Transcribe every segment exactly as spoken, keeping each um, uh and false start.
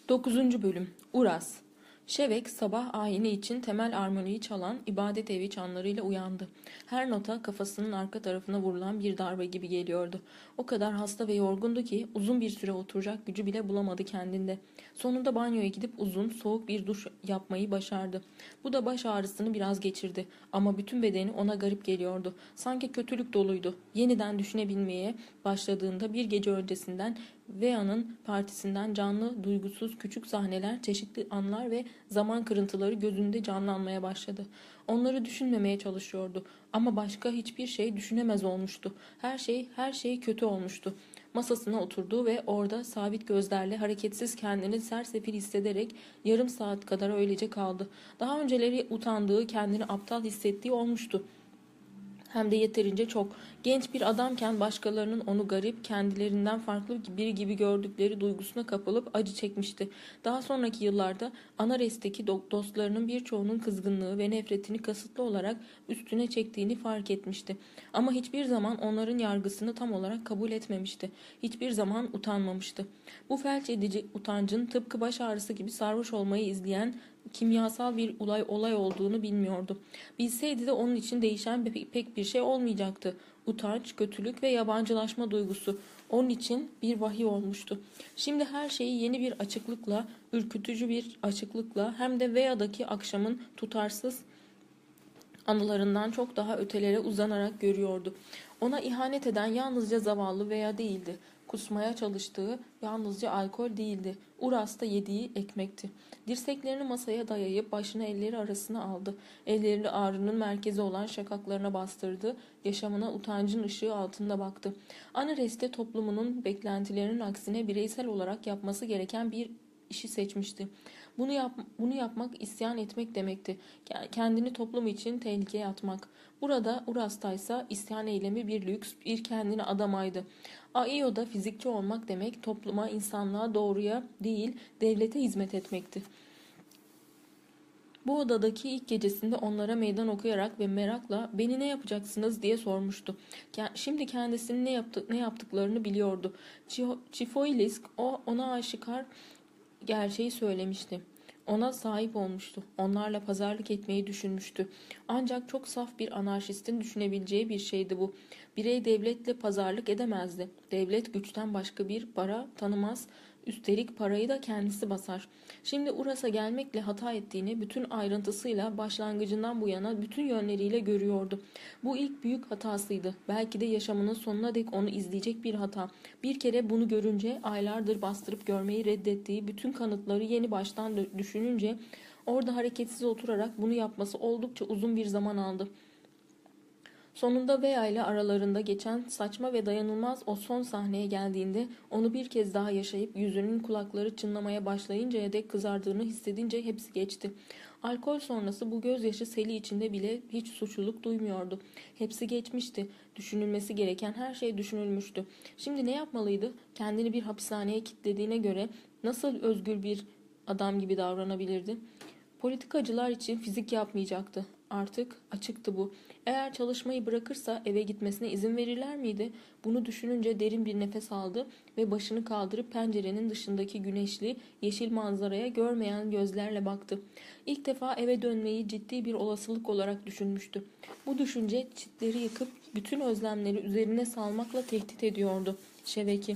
Dokuzuncu Bölüm Uras. Şevek sabah ayini için temel armoniyi çalan ibadet evi çanlarıyla uyandı. Her nota kafasının arka tarafına vurulan bir darbe gibi geliyordu. O kadar hasta ve yorgundu ki uzun bir süre oturacak gücü bile bulamadı kendinde. Sonunda banyoya gidip uzun, soğuk bir duş yapmayı başardı. Bu da baş ağrısını biraz geçirdi. Ama bütün bedeni ona garip geliyordu. Sanki kötülük doluydu. Yeniden düşünebilmeye başladığında bir gece öncesinden Vea'nın partisinden canlı, duygusuz küçük sahneler, çeşitli anlar ve zaman kırıntıları gözünde canlanmaya başladı. Onları düşünmemeye çalışıyordu ama başka hiçbir şey düşünemez olmuştu. Her şey, her şey kötü olmuştu. Masasına oturdu ve orada sabit gözlerle hareketsiz kendini sersefil hissederek yarım saat kadar öylece kaldı. Daha önceleri utandığı, kendini aptal hissettiği olmuştu. Hem de yeterince çok. Genç bir adamken başkalarının onu garip, kendilerinden farklı biri gibi gördükleri duygusuna kapılıp acı çekmişti. Daha sonraki yıllarda Anares'teki dostlarının birçoğunun kızgınlığı ve nefretini kasıtlı olarak üstüne çektiğini fark etmişti. Ama hiçbir zaman onların yargısını tam olarak kabul etmemişti. Hiçbir zaman utanmamıştı. Bu felç edici utancın tıpkı baş ağrısı gibi sarhoş olmayı izleyen kimyasal bir olay olay olduğunu bilmiyordu. Bilseydi de onun için değişen pek bir şey olmayacaktı. Utanç, kötülük ve yabancılaşma duygusu onun için bir vahiy olmuştu. Şimdi her şeyi yeni bir açıklıkla, ürkütücü bir açıklıkla hem de Vea'daki akşamın tutarsız anılarından çok daha ötelere uzanarak görüyordu. Ona ihanet eden yalnızca zavallı Vea değildi. Kusmaya çalıştığı yalnızca alkol değildi. Uras'ta yediği ekmekti. Dirseklerini masaya dayayıp başını elleri arasına aldı. Ellerini ağrının merkezi olan şakaklarına bastırdı. Yaşamına utancın ışığı altında baktı. Anares'te toplumunun beklentilerinin aksine bireysel olarak yapması gereken bir işi seçmişti. Bunu, yap, bunu yapmak isyan etmek demekti. Kendini toplum için tehlikeye atmak. Burada Uras'taysa isyan eylemi bir lüks, bir kendine adamaydı. Aio'da fizikçi olmak demek topluma, insanlığa, doğruya değil devlete hizmet etmekti. Bu odadaki ilk gecesinde onlara meydan okuyarak ve merakla "Beni ne yapacaksınız?" diye sormuştu. Şimdi kendisinin ne, yaptı, ne yaptıklarını biliyordu. Çifoilisk o ona aşikar gerçeği söylemişti. Ona sahip olmuştu. Onlarla pazarlık etmeyi düşünmüştü. Ancak çok saf bir anarşistin düşünebileceği bir şeydi bu. Birey devletle pazarlık edemezdi. Devlet güçten başka bir para tanımaz. Üstelik parayı da kendisi basar. Şimdi Uras'a gelmekle hata ettiğini bütün ayrıntısıyla başlangıcından bu yana bütün yönleriyle görüyordu. Bu ilk büyük hatasıydı. Belki de yaşamının sonuna dek onu izleyecek bir hata. Bir kere bunu görünce aylardır bastırıp görmeyi reddettiği bütün kanıtları yeni baştan düşününce orada hareketsiz oturarak bunu yapması oldukça uzun bir zaman aldı. Sonunda Vea ile aralarında geçen saçma ve dayanılmaz o son sahneye geldiğinde onu bir kez daha yaşayıp yüzünün kulakları çınlamaya başlayıncaya dek kızardığını hissedince hepsi geçti. Alkol sonrası bu gözyaşı seli içinde bile hiç suçluluk duymuyordu. Hepsi geçmişti. Düşünülmesi gereken her şey düşünülmüştü. Şimdi ne yapmalıydı? Kendini bir hapishaneye kilitlediğine göre nasıl özgür bir adam gibi davranabilirdi? Politikacılar için fizik yapmayacaktı. Artık açıktı bu. Eğer çalışmayı bırakırsa eve gitmesine izin verirler miydi? Bunu düşününce derin bir nefes aldı ve başını kaldırıp pencerenin dışındaki güneşli, yeşil manzaraya görmeyen gözlerle baktı. İlk defa eve dönmeyi ciddi bir olasılık olarak düşünmüştü. Bu düşünce çitleri yıkıp bütün özlemleri üzerine salmakla tehdit ediyordu Şevek'i.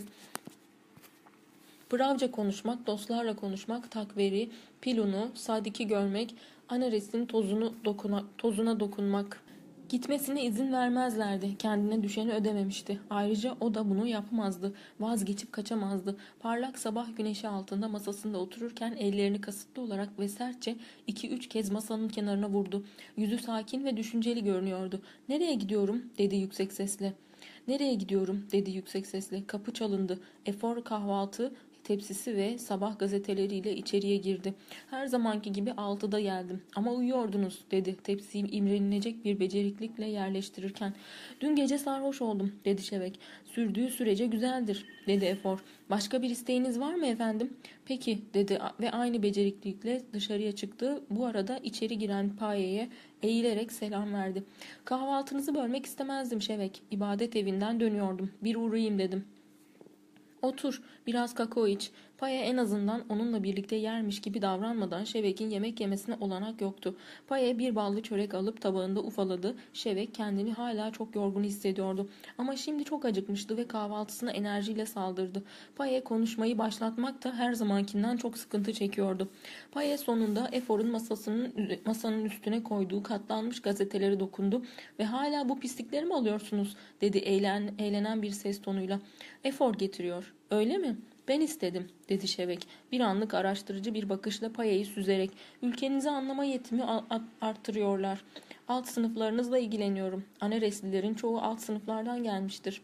Bravca konuşmak, dostlarla konuşmak, takveri, Pilun'u, Sadik'i görmek, Anares'in tozunu dokuna, tozuna dokunmak. Gitmesine izin vermezlerdi. Kendine düşeni ödememişti. Ayrıca o da bunu yapmazdı. Vazgeçip kaçamazdı. Parlak sabah güneşi altında masasında otururken ellerini kasıtlı olarak ve sertçe iki üç kez masanın kenarına vurdu. Yüzü sakin ve düşünceli görünüyordu. "Nereye gidiyorum?" dedi yüksek sesle. "Nereye gidiyorum?" dedi yüksek sesle. Kapı çalındı. Efor kahvaltı tepsisi ve sabah gazeteleriyle içeriye girdi. "Her zamanki gibi altıda geldim. Ama uyuyordunuz," dedi tepsiyi imrenilecek bir beceriklikle yerleştirirken. "Dün gece sarhoş oldum," dedi Şevek. "Sürdüğü sürece güzeldir," dedi Efor. "Başka bir isteğiniz var mı efendim?" "Peki," dedi ve aynı beceriklikle dışarıya çıktı. Bu arada içeri giren Paye'ye eğilerek selam verdi. "Kahvaltınızı bölmek istemezdim Şevek. İbadet evinden dönüyordum. Bir uğrayayım dedim." "Otur, biraz kakao iç." Paya en azından onunla birlikte yermiş gibi davranmadan Şevek'in yemek yemesine olanak yoktu. Paya bir ballı çörek alıp tabağında ufaladı. Şevek kendini hala çok yorgun hissediyordu. Ama şimdi çok acıkmıştı ve kahvaltısına enerjiyle saldırdı. Paya konuşmayı başlatmak da her zamankinden çok sıkıntı çekiyordu. Paya sonunda Efor'un masasının masanın üstüne koyduğu katlanmış gazeteleri dokundu ve ''Hala bu pislikleri mi alıyorsunuz?'' dedi eğlen, eğlenen bir ses tonuyla. ''Efor getiriyor. Öyle mi? Ben istedim'' dedi Şevek bir anlık araştırıcı bir bakışla Paya'yı süzerek. ''Ülkenizi anlama yetimi arttırıyorlar. Alt sınıflarınızla ilgileniyorum. Anereslilerin çoğu alt sınıflardan gelmiştir.''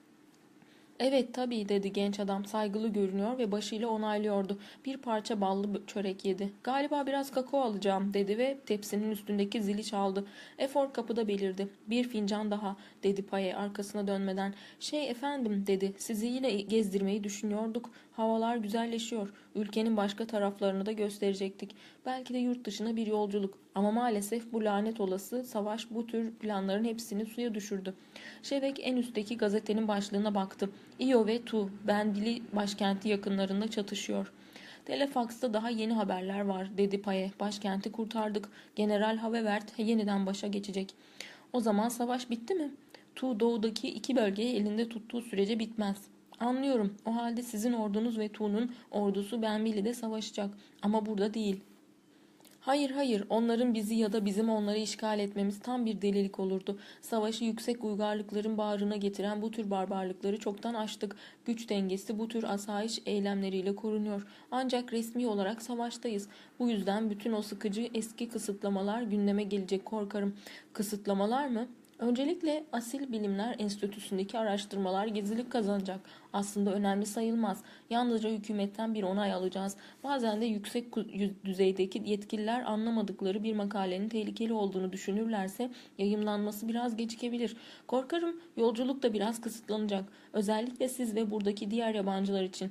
''Evet tabii'' dedi genç adam saygılı görünüyor ve başıyla onaylıyordu. Bir parça ballı çörek yedi. ''Galiba biraz kakao alacağım'' dedi ve tepsinin üstündeki zili çaldı. Efor kapıda belirdi. ''Bir fincan daha'' dedi Paye arkasına dönmeden. ''Şey efendim'' dedi. ''Sizi yine gezdirmeyi düşünüyorduk. Havalar güzelleşiyor. Ülkenin başka taraflarını da gösterecektik. Belki de yurt dışına bir yolculuk. Ama maalesef bu lanet olası savaş bu tür planların hepsini suya düşürdü.'' Şevek en üstteki gazetenin başlığına baktı. Io ve Tu, Bendili başkenti yakınlarında çatışıyor. ''Telefax'ta daha yeni haberler var'' dedi Paye. ''Başkenti kurtardık. General Havevert yeniden başa geçecek.'' ''O zaman savaş bitti mi?'' ''Tu doğudaki iki bölgeyi elinde tuttuğu sürece bitmez.'' ''Anlıyorum. O halde sizin ordunuz ve Tu'nun ordusu Benbili'de savaşacak. Ama burada değil.'' Hayır hayır, onların bizi ya da bizim onları işgal etmemiz tam bir delilik olurdu. Savaşı yüksek uygarlıkların bağrına getiren bu tür barbarlıkları çoktan aştık. Güç dengesi bu tür asayiş eylemleriyle korunuyor. Ancak resmi olarak savaştayız. Bu yüzden bütün o sıkıcı eski kısıtlamalar gündeme gelecek korkarım. Kısıtlamalar mı? Öncelikle Asil Bilimler Enstitüsü'ndeki araştırmalar gizlilik kazanacak. Aslında önemli sayılmaz. Yalnızca hükümetten bir onay alacağız. Bazen de yüksek düzeydeki yetkililer anlamadıkları bir makalenin tehlikeli olduğunu düşünürlerse yayımlanması biraz gecikebilir. Korkarım yolculuk da biraz kısıtlanacak. Özellikle siz ve buradaki diğer yabancılar için.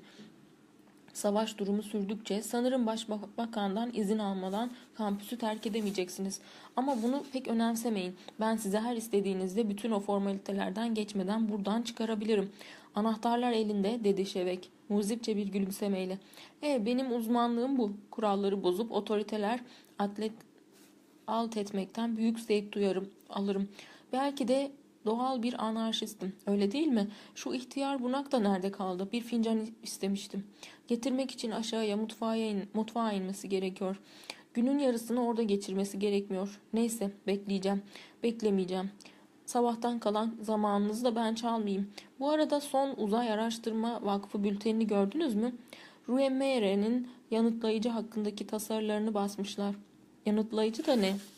Savaş durumu sürdükçe sanırım başbakandan izin almadan kampüsü terk edemeyeceksiniz. Ama bunu pek önemsemeyin. Ben size her istediğinizde bütün o formalitelerden geçmeden buradan çıkarabilirim. Anahtarlar elinde dedi Şevek muzipçe bir gülümsemeyle. E benim uzmanlığım bu. Kuralları bozup otoriteler atlet alt etmekten büyük zevk duyarım, alırım. Belki de doğal bir anarşistim. Öyle değil mi? Şu ihtiyar bunak da nerede kaldı? Bir fincan istemiştim. Getirmek için aşağıya mutfağa, in, mutfağa inmesi gerekiyor. Günün yarısını orada geçirmesi gerekmiyor. Neyse bekleyeceğim. Beklemeyeceğim. Sabahtan kalan zamanınızı da ben çalmayayım. Bu arada son uzay araştırma vakfı bültenini gördünüz mü? Ruemere'nin yanıtlayıcı hakkındaki tasarılarını basmışlar. Yanıtlayıcı da ne?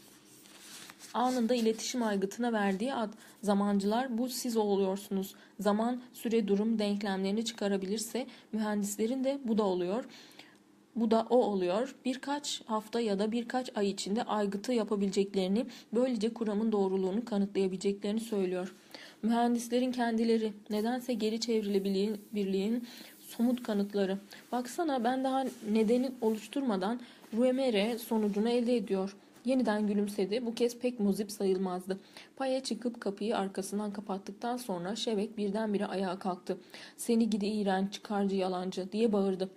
Anında iletişim aygıtına verdiği ad. Zamancılar bu siz oluyorsunuz. Zaman, süre, durum denklemlerini çıkarabilirse mühendislerin de bu da oluyor. Bu da o oluyor. Birkaç hafta ya da birkaç ay içinde aygıtı yapabileceklerini, böylece kuramın doğruluğunu kanıtlayabileceklerini söylüyor. Mühendislerin kendileri nedense geri çevrilebilirliğin somut kanıtları. Baksana ben daha nedeni oluşturmadan Ruemere sonucunu elde ediyor. Yeniden gülümsedi. Bu kez pek muzip sayılmazdı. Paya çıkıp kapıyı arkasından kapattıktan sonra Şevek birdenbire ayağa kalktı. ''Seni gidi iğrenç, çıkarcı, yalancı'' diye bağırdı.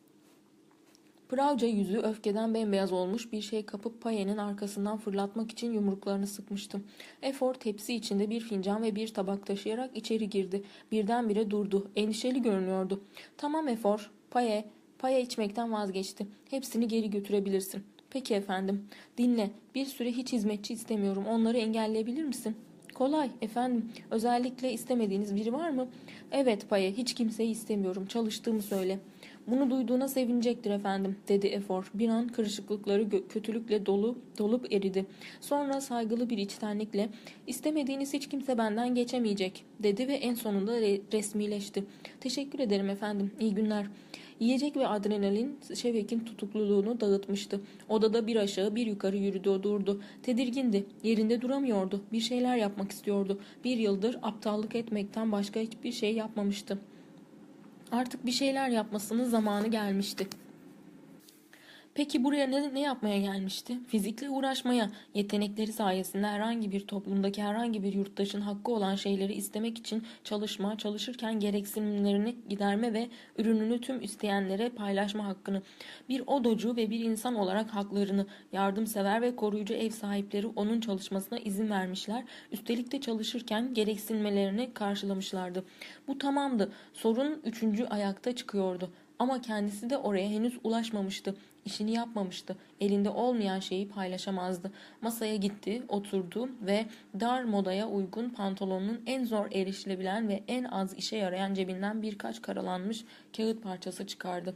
Pravca yüzü öfkeden bembeyaz olmuş bir şey kapıp Paye'nin arkasından fırlatmak için yumruklarını sıkmıştı. Efor tepsi içinde bir fincan ve bir tabak taşıyarak içeri girdi. Birdenbire durdu. Endişeli görünüyordu. ''Tamam Efor, Paye, Paye içmekten vazgeçti. Hepsini geri götürebilirsin.'' ''Peki efendim. Dinle. Bir süre hiç hizmetçi istemiyorum. Onları engelleyebilir misin?'' ''Kolay efendim. Özellikle istemediğiniz biri var mı?'' ''Evet Paye. Hiç kimseyi istemiyorum. Çalıştığımı söyle.'' ''Bunu duyduğuna sevinecektir efendim'' dedi Efor. Bir an kırışıklıkları kötülükle dolu, dolup eridi. Sonra saygılı bir içtenlikle ''İstemediğiniz hiç kimse benden geçemeyecek'' dedi ve en sonunda re- resmileşti. ''Teşekkür ederim efendim. İyi günler.'' Yiyecek ve adrenalin Şevek'in tutukluluğunu dağıtmıştı. Odada bir aşağı bir yukarı yürüdü durdu. Tedirgindi. Yerinde duramıyordu. Bir şeyler yapmak istiyordu. Bir yıldır aptallık etmekten başka hiçbir şey yapmamıştı. Artık bir şeyler yapmasının zamanı gelmişti. Peki buraya ne, ne yapmaya gelmişti? Fizikle uğraşmaya, yetenekleri sayesinde herhangi bir toplumdaki herhangi bir yurttaşın hakkı olan şeyleri istemek için çalışma, çalışırken gereksinimlerini giderme ve ürününü tüm isteyenlere paylaşma hakkını. Bir odocu ve bir insan olarak haklarını, yardımsever ve koruyucu ev sahipleri onun çalışmasına izin vermişler. Üstelik de çalışırken gereksinimlerini karşılamışlardı. Bu tamamdı. Sorun üçüncü ayakta çıkıyordu. Ama kendisi de oraya henüz ulaşmamıştı. İşini yapmamıştı. Elinde olmayan şeyi paylaşamazdı. Masaya gitti, oturdu ve dar modaya uygun pantolonunun en zor erişilebilen ve en az işe yarayan cebinden birkaç karalanmış kağıt parçası çıkardı.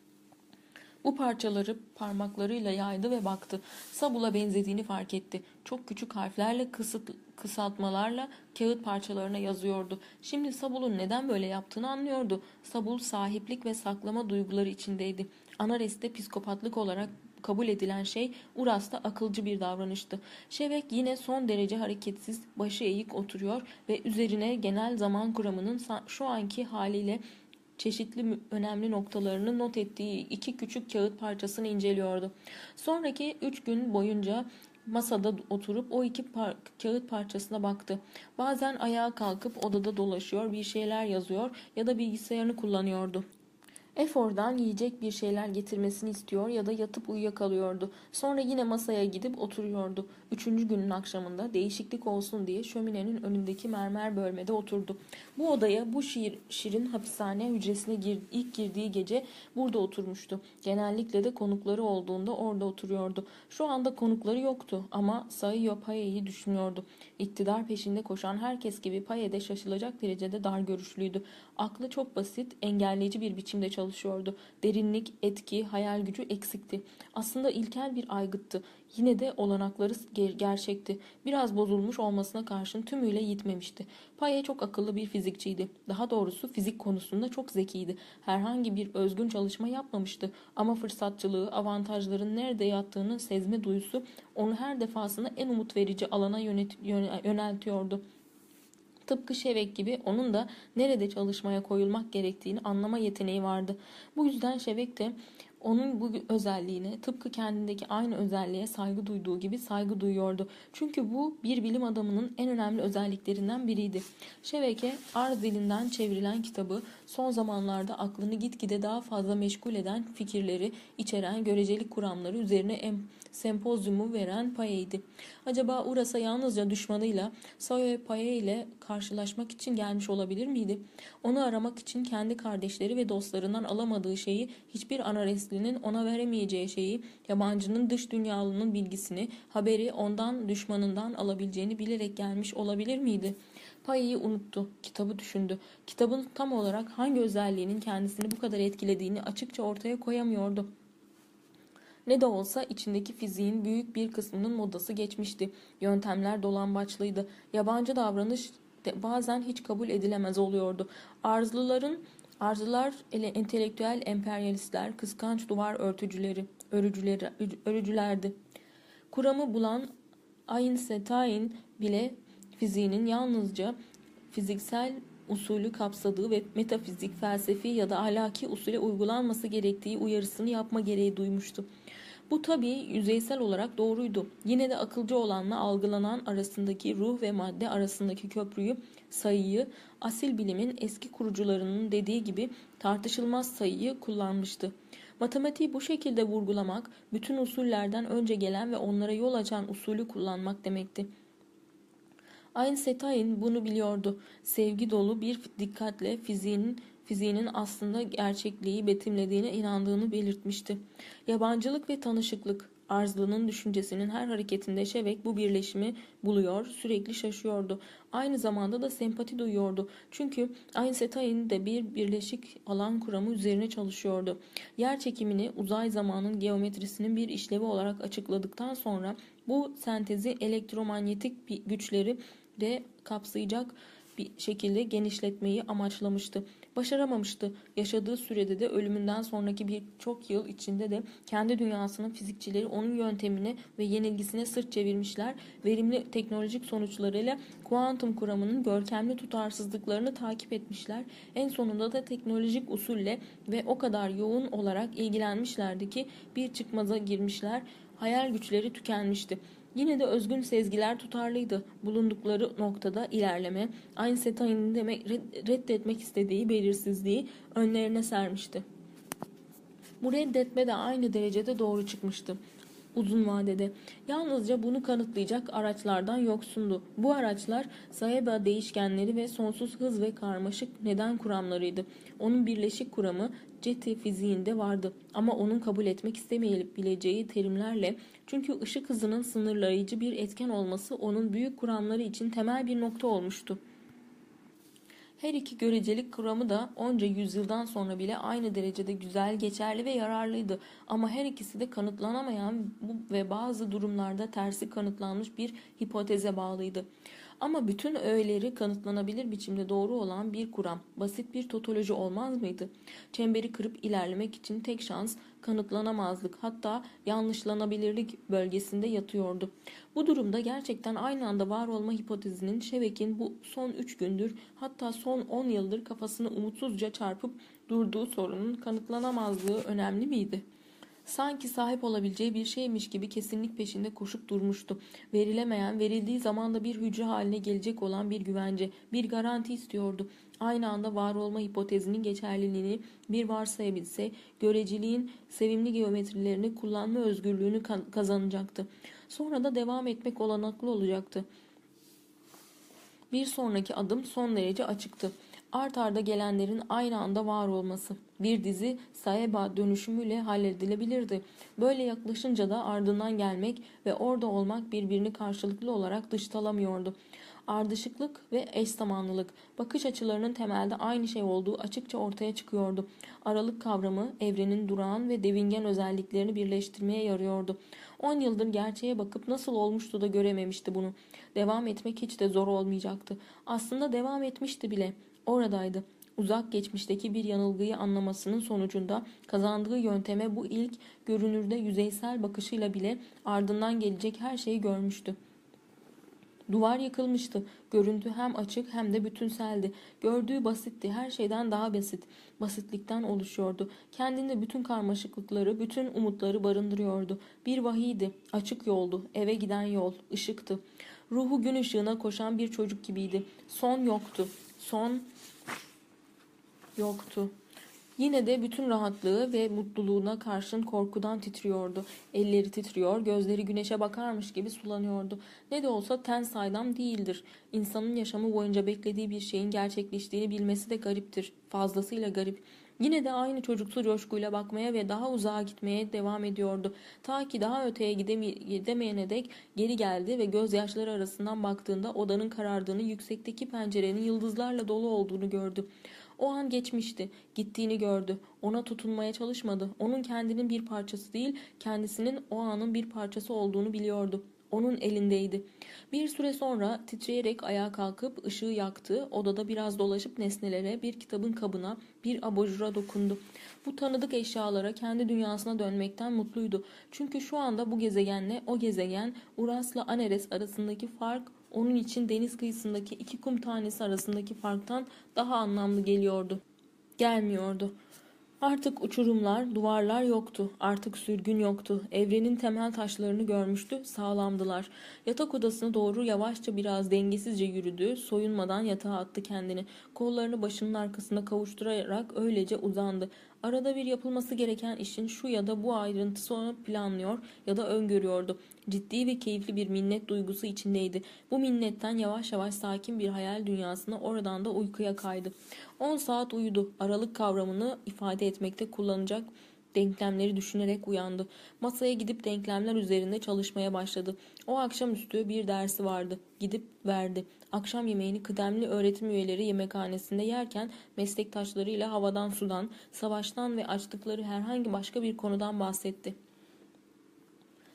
Bu parçaları parmaklarıyla yaydı ve baktı. Sabul'a benzediğini fark etti. Çok küçük harflerle kısıt, kısaltmalarla kağıt parçalarına yazıyordu. Şimdi Sabul'un neden böyle yaptığını anlıyordu. Sabul sahiplik ve saklama duyguları içindeydi. Anares'te psikopatlık olarak kabul edilen şey Uras'ta akılcı bir davranıştı. Şevek yine son derece hareketsiz, başı eğik oturuyor ve üzerine genel zaman kuramının şu anki haliyle çeşitli önemli noktalarını not ettiği iki küçük kağıt parçasını inceliyordu. Sonraki üç gün boyunca masada oturup o iki par- kağıt parçasına baktı. Bazen ayağa kalkıp odada dolaşıyor, bir şeyler yazıyor ya da bilgisayarını kullanıyordu. Efor'dan yiyecek bir şeyler getirmesini istiyor ya da yatıp uyuyakalıyordu. Sonra yine masaya gidip oturuyordu. Üçüncü günün akşamında değişiklik olsun diye şöminenin önündeki mermer bölmede oturdu. Bu odaya bu şiir, şirin hapishane hücresine gir, ilk girdiği gece burada oturmuştu. Genellikle de konukları olduğunda orada oturuyordu. Şu anda konukları yoktu ama Saio Paye'yi düşünüyordu. İktidar peşinde koşan herkes gibi Paye de şaşılacak derecede dar görüşlüydü. Aklı çok basit, engelleyici bir biçimde çalışıyordu. Derinlik, etki, hayal gücü eksikti. Aslında ilkel bir aygıttı. Yine de olanakları ger- gerçekti. Biraz bozulmuş olmasına karşın tümüyle yitmemişti. Paye çok akıllı bir fizikçiydi. Daha doğrusu fizik konusunda çok zekiydi. Herhangi bir özgün çalışma yapmamıştı. Ama fırsatçılığı, avantajların nerede yattığını sezme duyusu onu her defasında en umut verici alana yönet- yöneltiyordu. Tıpkı Şevek gibi onun da nerede çalışmaya koyulmak gerektiğini anlama yeteneği vardı. Bu yüzden Şevek de onun bu özelliğine tıpkı kendindeki aynı özelliğe saygı duyduğu gibi saygı duyuyordu. Çünkü bu bir bilim adamının en önemli özelliklerinden biriydi. Şevek'e arz dilinden çevrilen kitabı son zamanlarda aklını gitgide daha fazla meşgul eden fikirleri içeren görecelik kuramları üzerine em sempozyumu veren Paye'ydi. Acaba Uras'a yalnızca düşmanıyla Sayo Paye ile karşılaşmak için gelmiş olabilir miydi? Onu aramak için kendi kardeşleri ve dostlarından alamadığı şeyi, hiçbir Anareslinin ona veremeyeceği şeyi, yabancının dış dünyalının bilgisini, haberi ondan düşmanından alabileceğini bilerek gelmiş olabilir miydi? Paye'yi unuttu. Kitabı düşündü. Kitabın tam olarak hangi özelliğinin kendisini bu kadar etkilediğini açıkça ortaya koyamıyordu. Ne de olsa içindeki fiziğin büyük bir kısmının modası geçmişti. Yöntemler dolambaçlıydı. Yabancı davranış bazen hiç kabul edilemez oluyordu. Arzluların, arzlular ele entelektüel emperyalistler, kıskanç duvar örtücüleri, örücüleri, örücülerdi. Kuramı bulan Einstein bile fiziğinin yalnızca fiziksel usulü kapsadığı ve metafizik, felsefi ya da ahlaki usule uygulanması gerektiği uyarısını yapma gereği duymuştu. Bu tabii yüzeysel olarak doğruydu. Yine de akılcı olanla algılanan arasındaki ruh ve madde arasındaki köprüyü, sayıyı, asil bilimin eski kurucularının dediği gibi tartışılmaz sayıyı kullanmıştı. Matematiği bu şekilde vurgulamak, bütün usullerden önce gelen ve onlara yol açan usulü kullanmak demekti. Einstein bunu biliyordu. Sevgi dolu bir dikkatle fiziğin fiziğinin aslında gerçekliği betimlediğine inandığını belirtmişti. Yabancılık ve tanışıklık, Arzlı'nın düşüncesinin her hareketinde Şevek bu birleşimi buluyor, sürekli şaşıyordu. Aynı zamanda da sempati duyuyordu. Çünkü Einstein de bir birleşik alan kuramı üzerine çalışıyordu. Yer çekimini uzay zamanın geometrisinin bir işlevi olarak açıkladıktan sonra bu sentezi elektromanyetik güçleri de kapsayacak bir şekilde genişletmeyi amaçlamıştı. Başaramamıştı. Yaşadığı sürede de ölümünden sonraki birçok yıl içinde de kendi dünyasının fizikçileri onun yöntemine ve yenilgisine sırt çevirmişler. Verimli teknolojik sonuçlarıyla kuantum kuramının görkemli tutarsızlıklarını takip etmişler. En sonunda da teknolojik usulle ve o kadar yoğun olarak ilgilenmişlerdi ki bir çıkmaza girmişler. Hayal güçleri tükenmişti. Yine de özgün sezgiler tutarlıydı. Bulundukları noktada ilerleme, Einstein'ın demek, reddetmek istediği belirsizliği önlerine sermişti. Bu reddetme de aynı derecede doğru çıkmıştı. Uzun vadede. Yalnızca bunu kanıtlayacak araçlardan yoksundu. Bu araçlar Saeba değişkenleri ve sonsuz hız ve karmaşık neden kuramlarıydı. Onun birleşik kuramı Ceti fiziğinde vardı ama onun kabul etmek istemeyebileceği terimlerle, çünkü ışık hızının sınırlayıcı bir etken olması onun büyük kuramları için temel bir nokta olmuştu. Her iki görecelik kuramı da onca yüzyıldan sonra bile aynı derecede güzel, geçerli ve yararlıydı. Ama her ikisi de kanıtlanamayan ve bazı durumlarda tersi kanıtlanmış bir hipoteze bağlıydı. Ama bütün öğeleri kanıtlanabilir biçimde doğru olan bir kuram, basit bir totoloji olmaz mıydı? Çemberi kırıp ilerlemek için tek şans kanıtlanamazlık, hatta yanlışlanabilirlik bölgesinde yatıyordu. Bu durumda gerçekten aynı anda var olma hipotezinin Şevek'in bu son üç gündür, hatta son on yıldır kafasını umutsuzca çarpıp durduğu sorunun kanıtlanamazlığı önemli miydi? Sanki sahip olabileceği bir şeymiş gibi kesinlik peşinde koşup durmuştu. Verilemeyen, verildiği zamanda bir hücre haline gelecek olan bir güvence, bir garanti istiyordu. Aynı anda var olma hipotezinin geçerliliğini bir varsayabilse, göreceliğin sevimli geometrilerini kullanma özgürlüğünü kazanacaktı. Sonra da devam etmek olanaklı olacaktı. Bir sonraki adım son derece açıktı. Art arda gelenlerin aynı anda var olması. Bir dizi Saeba dönüşümüyle halledilebilirdi. Böyle yaklaşınca da ardından gelmek ve orada olmak birbirini karşılıklı olarak dıştalamıyordu. Ardışıklık ve eş zamanlılık, bakış açılarının temelde aynı şey olduğu açıkça ortaya çıkıyordu. Aralık kavramı evrenin durağan ve devingen özelliklerini birleştirmeye yarıyordu. On yıldır gerçeğe bakıp nasıl olmuştu da görememişti bunu. Devam etmek hiç de zor olmayacaktı. Aslında devam etmişti bile. Oradaydı. Uzak geçmişteki bir yanılgıyı anlamasının sonucunda kazandığı yönteme bu ilk görünürde yüzeysel bakışıyla bile ardından gelecek her şeyi görmüştü. Duvar yıkılmıştı. Görüntü hem açık hem de bütünseldi. Gördüğü basitti. Her şeyden daha basit. Basitlikten oluşuyordu. Kendinde bütün karmaşıklıkları, bütün umutları barındırıyordu. Bir vahiydi. Açık yoldu. Eve giden yol. Işıktı. Ruhu gün ışığına koşan bir çocuk gibiydi. Son yoktu. Son yoktu. Yine de bütün rahatlığı ve mutluluğuna karşın korkudan titriyordu. Elleri titriyor, gözleri güneşe bakarmış gibi sulanıyordu. Ne de olsa ten saydam değildir. İnsanın yaşamı boyunca beklediği bir şeyin gerçekleştiğini bilmesi de gariptir. Fazlasıyla garip. Yine de aynı çocuksu coşkuyla bakmaya ve daha uzağa gitmeye devam ediyordu. Ta ki daha öteye gidemeyene dek geri geldi ve gözyaşları arasından baktığında odanın karardığını, yüksekteki pencerenin yıldızlarla dolu olduğunu gördü. O an geçmişti. Gittiğini gördü. Ona tutunmaya çalışmadı. Onun kendinin bir parçası değil, kendisinin o anın bir parçası olduğunu biliyordu. Onun elindeydi. Bir süre sonra titreyerek ayağa kalkıp ışığı yaktı. Odada biraz dolaşıp nesnelere, bir kitabın kabına, bir abajura dokundu. Bu tanıdık eşyalara, kendi dünyasına dönmekten mutluydu. Çünkü şu anda bu gezegenle o gezegen, Uras'la Aneres arasındaki fark onun için deniz kıyısındaki iki kum tanesi arasındaki farktan daha anlamlı geliyordu. Gelmiyordu. Artık uçurumlar, duvarlar yoktu. Artık sürgün yoktu. Evrenin temel taşlarını görmüştü, sağlamdılar. Yatak odasına doğru yavaşça biraz dengesizce yürüdü, soyunmadan yatağa attı kendini. Kollarını başının arkasında kavuşturarak öylece uzandı. Arada bir yapılması gereken işin şu ya da bu ayrıntısı onu planlıyor ya da öngörüyordu. Ciddi ve keyifli bir minnet duygusu içindeydi. Bu minnetten yavaş yavaş sakin bir hayal dünyasına, oradan da uykuya kaydı. On saat uyudu. Aralık kavramını ifade etmekte kullanacak denklemleri düşünerek uyandı. Masaya gidip denklemler üzerinde çalışmaya başladı. O akşamüstü bir dersi vardı. Gidip verdi. Akşam yemeğini kıdemli öğretim üyeleri yemekhanesinde yerken meslektaşlarıyla havadan sudan, savaştan ve açtıkları herhangi başka bir konudan bahsetti.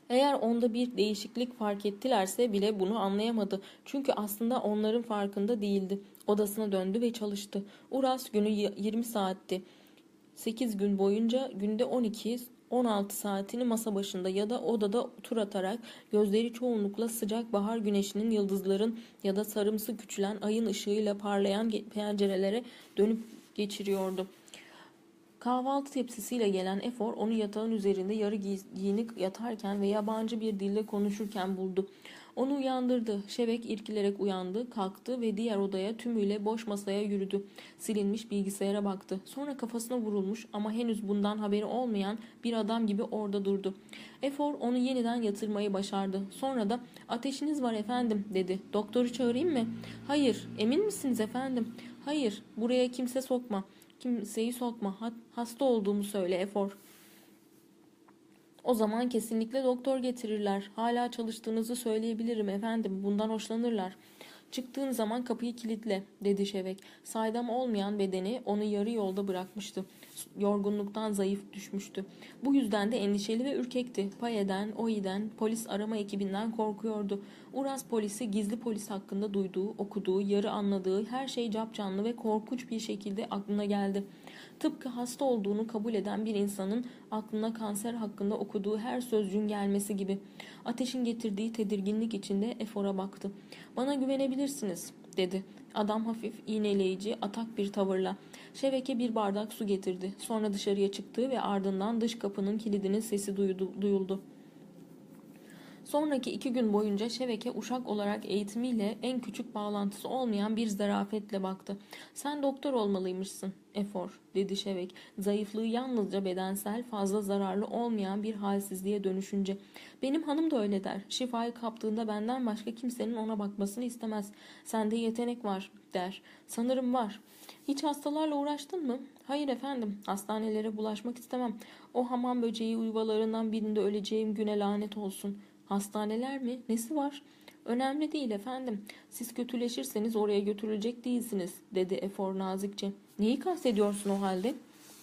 Eğer onda bir değişiklik fark ettilerse bile bunu anlayamadı. Çünkü aslında onların farkında değildi. Odasına döndü ve çalıştı. Uras günü yirmi saatti. sekiz gün boyunca günde on iki on altı saatini masa başında ya da odada tur atarak gözleri çoğunlukla sıcak bahar güneşinin, yıldızların ya da sarımsı küçülen ayın ışığıyla parlayan pencerelere dönüp geçiriyordu. Kahvaltı tepsisiyle gelen Efor onu yatağın üzerinde yarı giyinik yatarken ve yabancı bir dille konuşurken buldu. Onu uyandırdı. Şevek irkilerek uyandı, kalktı ve diğer odaya tümüyle boş masaya yürüdü. Silinmiş bilgisayara baktı. Sonra kafasına vurulmuş ama henüz bundan haberi olmayan bir adam gibi orada durdu. Efor onu yeniden yatırmayı başardı. Sonra da "Ateşiniz var efendim," dedi. "Doktoru çağırayım mı?" "Hayır." "Emin misiniz efendim?" "Hayır. Buraya kimse sokma. Kimseyi sokma. Hasta olduğumu söyle Efor." "O zaman kesinlikle doktor getirirler. Hala çalıştığınızı söyleyebilirim efendim. Bundan hoşlanırlar." "Çıktığın zaman kapıyı kilitle," dedi Şevek. Saydam olmayan bedeni onu yarı yolda bırakmıştı. Yorgunluktan zayıf düşmüştü. Bu yüzden de endişeli ve ürkekti. Paye'den, Oi'den, polis arama ekibinden korkuyordu. Uras polisi gizli polis hakkında duyduğu, okuduğu, yarı anladığı her şey capcanlı ve korkunç bir şekilde aklına geldi. Tıpkı hasta olduğunu kabul eden bir insanın aklına kanser hakkında okuduğu her sözcüğün gelmesi gibi. Ateşin getirdiği tedirginlik içinde Efor'a baktı. "Bana güvenebilirsiniz," dedi. Adam hafif, iğneleyici, atak bir tavırla. Şevek'e bir bardak su getirdi. Sonra dışarıya çıktı ve ardından dış kapının kilidinin sesi duyuldu. duyuldu. Sonraki iki gün boyunca Şevek'e uşak olarak eğitimiyle en küçük bağlantısı olmayan bir zarafetle baktı. "Sen doktor olmalıymışsın Efor," dedi Şevek. Zayıflığı yalnızca bedensel, fazla zararlı olmayan bir halsizliğe dönüşünce. "Benim hanım da öyle der. Şifayı kaptığında benden başka kimsenin ona bakmasını istemez. Sende yetenek var," der. "Sanırım var." "Hiç hastalarla uğraştın mı?" "Hayır efendim. Hastanelere bulaşmak istemem. O hamam böceği yuvalarından birinde öleceğim güne lanet olsun." "Hastaneler mi? Nesi var?" "Önemli değil efendim. Siz kötüleşirseniz oraya götürülecek değilsiniz," dedi Efor nazikçe. "Neyi kastediyorsun o halde?"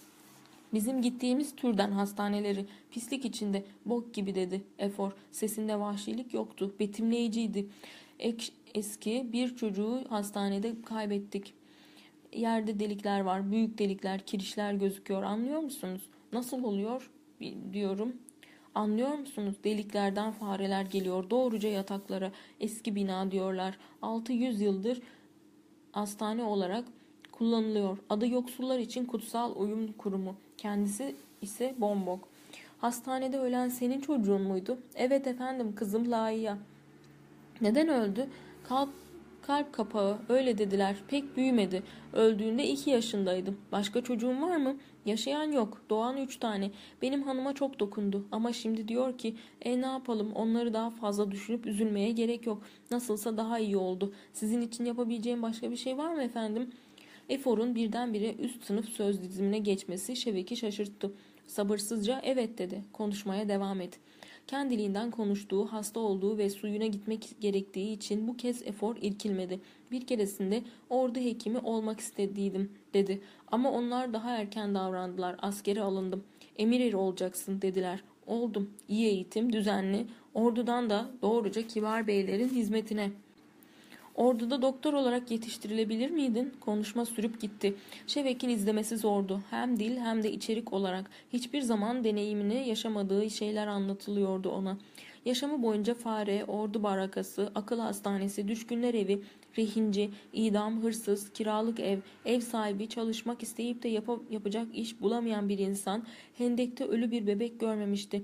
"Bizim gittiğimiz türden hastaneleri, pislik içinde, bok gibi," dedi Efor. Sesinde vahşilik yoktu, betimleyiciydi. Ek, eski bir çocuğu hastanede kaybettik. Yerde delikler var, büyük delikler, kirişler gözüküyor. Anlıyor musunuz? "Nasıl oluyor?" diyorum. "Anlıyor musunuz? Deliklerden fareler geliyor doğruca yataklara. Eski bina diyorlar. altı yüz yıldır hastane olarak kullanılıyor. Adı yoksullar için kutsal uyum kurumu. Kendisi ise bombok." "Hastanede ölen senin çocuğun muydu?" "Evet efendim, kızım Layia." "Neden öldü?" "Kalp Kalp kapağı, öyle dediler. Pek büyümedi. Öldüğünde iki yaşındaydım." "Başka çocuğun var mı?" "Yaşayan yok. Doğan üç tane. Benim hanıma çok dokundu. Ama şimdi diyor ki, e ne yapalım, onları daha fazla düşünüp üzülmeye gerek yok. Nasılsa daha iyi oldu. Sizin için yapabileceğim başka bir şey var mı efendim?" Efor'un birdenbire üst sınıf söz dizimine geçmesi Şevek'i şaşırttı. Sabırsızca evet dedi. "Konuşmaya devam et." Kendiliğinden konuştuğu, hasta olduğu ve suyuna gitmek gerektiği için bu kez Efor irkilmedi. "Bir keresinde ordu hekimi olmak istediydim," dedi. "Ama onlar daha erken davrandılar. Askere alındım." "Emir eri olacaksın," dediler. "Oldum. İyi eğitim, düzenli. Ordudan da doğruca kibar beylerin hizmetine." "Orduda doktor olarak yetiştirilebilir miydin?" Konuşma sürüp gitti. Şevek'in izlemesi zordu. Hem dil hem de içerik olarak. Hiçbir zaman deneyimini yaşamadığı şeyler anlatılıyordu ona. Yaşamı boyunca fare, ordu barakası, akıl hastanesi, düşkünler evi, rehinci, idam, hırsız, kiralık ev, ev sahibi, çalışmak isteyip de yap- yapacak iş bulamayan bir insan, hendekte ölü bir bebek görmemişti.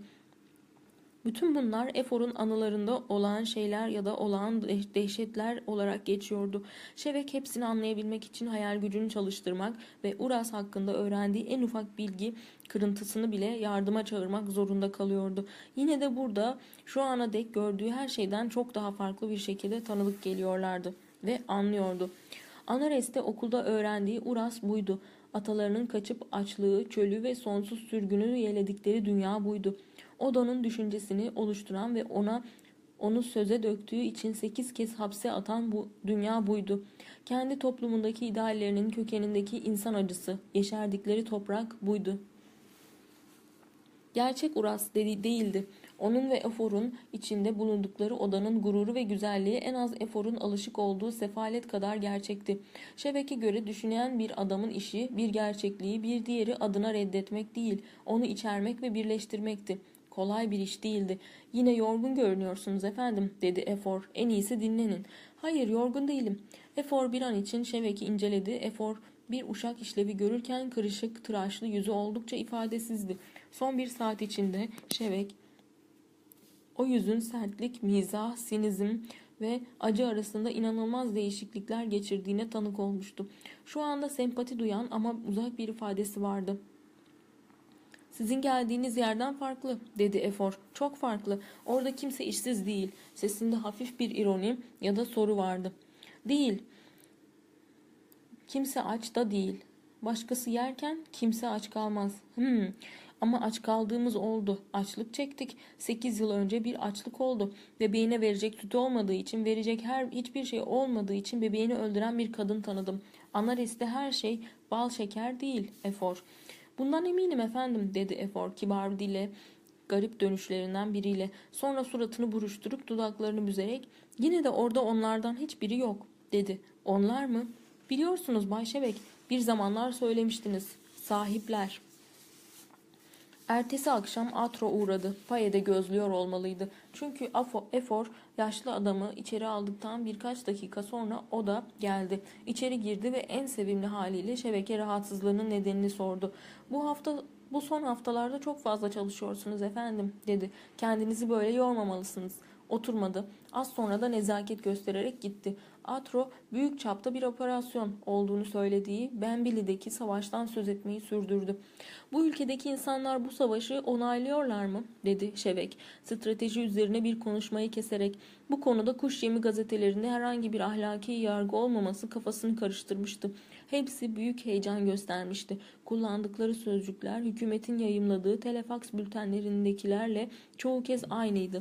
Bütün bunlar Efor'un anılarında olağan şeyler ya da olağan dehşetler olarak geçiyordu. Şevek hepsini anlayabilmek için hayal gücünü çalıştırmak ve Uras hakkında öğrendiği en ufak bilgi kırıntısını bile yardıma çağırmak zorunda kalıyordu. Yine de burada şu ana dek gördüğü her şeyden çok daha farklı bir şekilde tanıdık geliyorlardı ve anlıyordu. Anares'te okulda öğrendiği Uras buydu. Atalarının kaçıp açlığı, çölü ve sonsuz sürgünü yeledikleri dünya buydu. Odo'nun düşüncesini oluşturan ve ona onu söze döktüğü için sekiz kez hapse atan bu dünya buydu. Kendi toplumundaki ideallerinin kökenindeki insan acısı, yeşerdikleri toprak buydu. Gerçek Uras dedi değildi. Onun ve Efor'un içinde bulundukları odanın gururu ve güzelliği en az Efor'un alışık olduğu sefalet kadar gerçekti. Şevek'e göre düşünen bir adamın işi bir gerçekliği bir diğeri adına reddetmek değil, onu içermek ve birleştirmekti. Kolay bir iş değildi. Yine yorgun görünüyorsunuz efendim, dedi Efor. En iyisi dinlenin. Hayır, yorgun değilim. Efor bir an için Şevek'i inceledi. Efor bir uşak işlevi görürken kırışık, tıraşlı yüzü oldukça ifadesizdi. Son bir saat içinde Şevek o yüzün sertlik, mizah, sinizm ve acı arasında inanılmaz değişiklikler geçirdiğine tanık olmuştu. Şu anda sempati duyan ama uzak bir ifadesi vardı. Sizin geldiğiniz yerden farklı, dedi Efor. Çok farklı. Orada kimse işsiz değil. Sesinde hafif bir ironi ya da soru vardı. Değil. Kimse aç da değil. Başkası yerken kimse aç kalmaz. Hmm. Ama aç kaldığımız oldu. Açlık çektik. Sekiz yıl önce bir açlık oldu. Bebeğine verecek sütü olmadığı için, verecek her hiçbir şey olmadığı için bebeğini öldüren bir kadın tanıdım. Anareste her şey bal şeker değil, Efor. Bundan eminim efendim, dedi Efor kibar dile, garip dönüşlerinden biriyle. Sonra suratını buruşturup dudaklarını büzerek, yine de orada onlardan hiçbiri yok, dedi. Onlar mı? Biliyorsunuz Bay Şevek, bir zamanlar söylemiştiniz. Sahipler. Ertesi akşam Atro uğradı. Paye'de gözlüyor olmalıydı. Çünkü Efor yaşlı adamı içeri aldıktan birkaç dakika sonra o da geldi. İçeri girdi ve en sevimli haliyle Şevek'e rahatsızlığının nedenini sordu. Bu hafta bu son haftalarda çok fazla çalışıyorsunuz efendim, dedi. Kendinizi böyle yormamalısınız. Oturmadı. Az sonra da nezaket göstererek gitti. Atro büyük çapta bir operasyon olduğunu söylediği Benbili'deki savaştan söz etmeyi sürdürdü. Bu ülkedeki insanlar bu savaşı onaylıyorlar mı? Dedi Şevek. Strateji üzerine bir konuşmayı keserek. Bu konuda kuş yemi gazetelerinde herhangi bir ahlaki yargı olmaması kafasını karıştırmıştı. Hepsi büyük heyecan göstermişti. Kullandıkları sözcükler hükümetin yayımladığı telefaks bültenlerindekilerle çoğu kez aynıydı.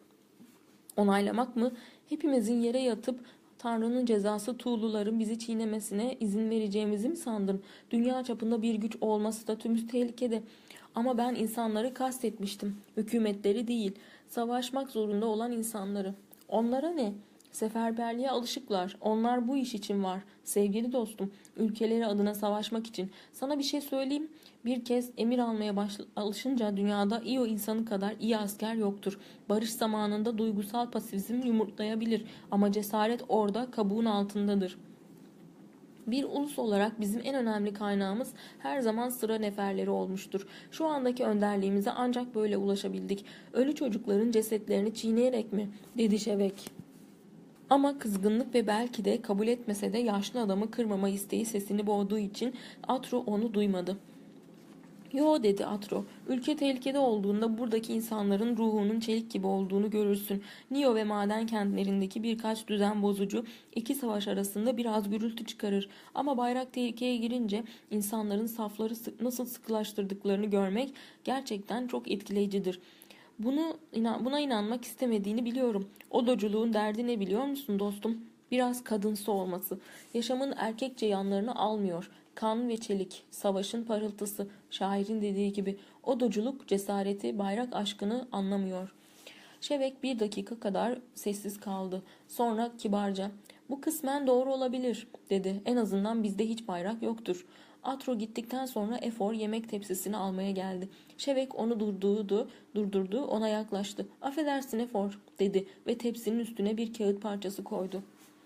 Onaylamak mı? Hepimizin yere yatıp Tanrı'nın cezası tuğluların bizi çiğnemesine izin vereceğimizi mi sandın? Dünya çapında bir güç olma statümüz tehlikede. Ama ben insanları kastetmiştim. Hükümetleri değil. Savaşmak zorunda olan insanları. Onlara ne? Seferberliğe alışıklar. Onlar bu iş için var. Sevgili dostum, ülkeleri adına savaşmak için. Sana bir şey söyleyeyim. Bir kez emir almaya başla- alışınca dünyada iyi o insanı kadar iyi asker yoktur. Barış zamanında duygusal pasifizm yumurtlayabilir ama cesaret orada kabuğun altındadır. Bir ulus olarak bizim en önemli kaynağımız her zaman sıra neferleri olmuştur. Şu andaki önderliğimize ancak böyle ulaşabildik. Ölü çocukların cesetlerini çiğneyerek mi? Dedi Şevek. Ama kızgınlık ve belki de kabul etmese de yaşlı adamı kırmama isteği sesini boğduğu için Atro onu duymadı. Yo, dedi Atro. Ülke tehlikede olduğunda buradaki insanların ruhunun çelik gibi olduğunu görürsün. Nio ve maden kentlerindeki birkaç düzen bozucu iki savaş arasında biraz gürültü çıkarır. Ama bayrak tehlikeye girince insanların safları nasıl sıkılaştırdıklarını görmek gerçekten çok etkileyicidir. Bunu buna inanmak istemediğini biliyorum. Odoculuğun derdi ne biliyor musun dostum? Biraz kadınsı olması. Yaşamın erkekçe yanlarını almıyor. Kan ve çelik, savaşın parıltısı, şairin dediği gibi. Odoculuk cesareti, bayrak aşkını anlamıyor. Şevek bir dakika kadar sessiz kaldı. Sonra kibarca, bu kısmen doğru olabilir, dedi. En azından bizde hiç bayrak yoktur. Atro gittikten sonra Efor yemek tepsisini almaya geldi. Şevek onu durdurdu, durdurdu, ona yaklaştı. Affedersin Efor, dedi ve tepsinin üstüne bir kağıt parçası koydu.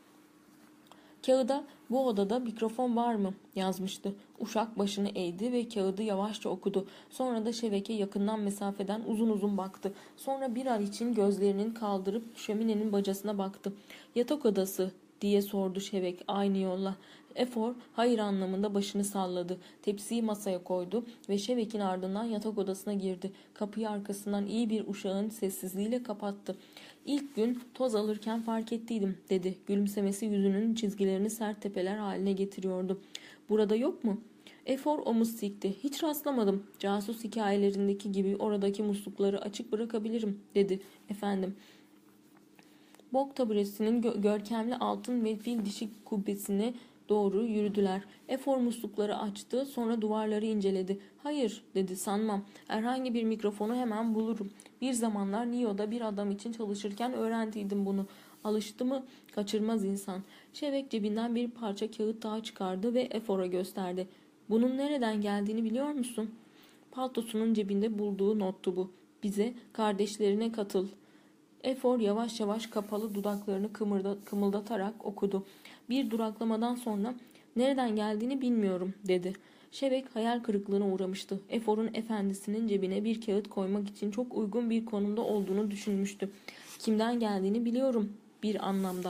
Kağıda bu odada mikrofon var mı yazmıştı. Uşak başını eğdi ve kağıdı yavaşça okudu. Sonra da Şevek'e yakından mesafeden uzun uzun baktı. Sonra bir an için gözlerinin kaldırıp şöminenin bacasına baktı. Yatak odası diye sordu Şevek aynı yolla. Efor hayır anlamında başını salladı. Tepsiyi masaya koydu ve Şevek'in ardından yatak odasına girdi. Kapıyı arkasından iyi bir uşağın sessizliğiyle kapattı. İlk gün toz alırken fark ettiydim, dedi. Gülümsemesi yüzünün çizgilerini sert tepeler haline getiriyordu. Burada yok mu? Efor omuz sikti. Hiç rastlamadım. Casus hikayelerindeki gibi oradaki muslukları açık bırakabilirim, dedi. Efendim. Bok taburesinin gö- görkemli altın ve fil dişi kubbesini doğru yürüdüler. Efor muslukları açtı, sonra duvarları inceledi. Hayır dedi, sanmam. Herhangi bir mikrofonu hemen bulurum. Bir zamanlar New York'ta bir adam için çalışırken öğrendiydim bunu. Alıştı mı kaçırmaz insan. Şevek cebinden bir parça kağıt daha çıkardı ve Efor'a gösterdi. Bunun nereden geldiğini biliyor musun? Paltosunun cebinde bulduğu nottu bu. Bize kardeşlerine katıl. Efor yavaş yavaş kapalı dudaklarını kımırda, kımıldatarak okudu. Bir duraklamadan sonra nereden geldiğini bilmiyorum dedi. Şevek hayal kırıklığına uğramıştı. Efor'un efendisinin cebine bir kağıt koymak için çok uygun bir konumda olduğunu düşünmüştü. Kimden geldiğini biliyorum bir anlamda.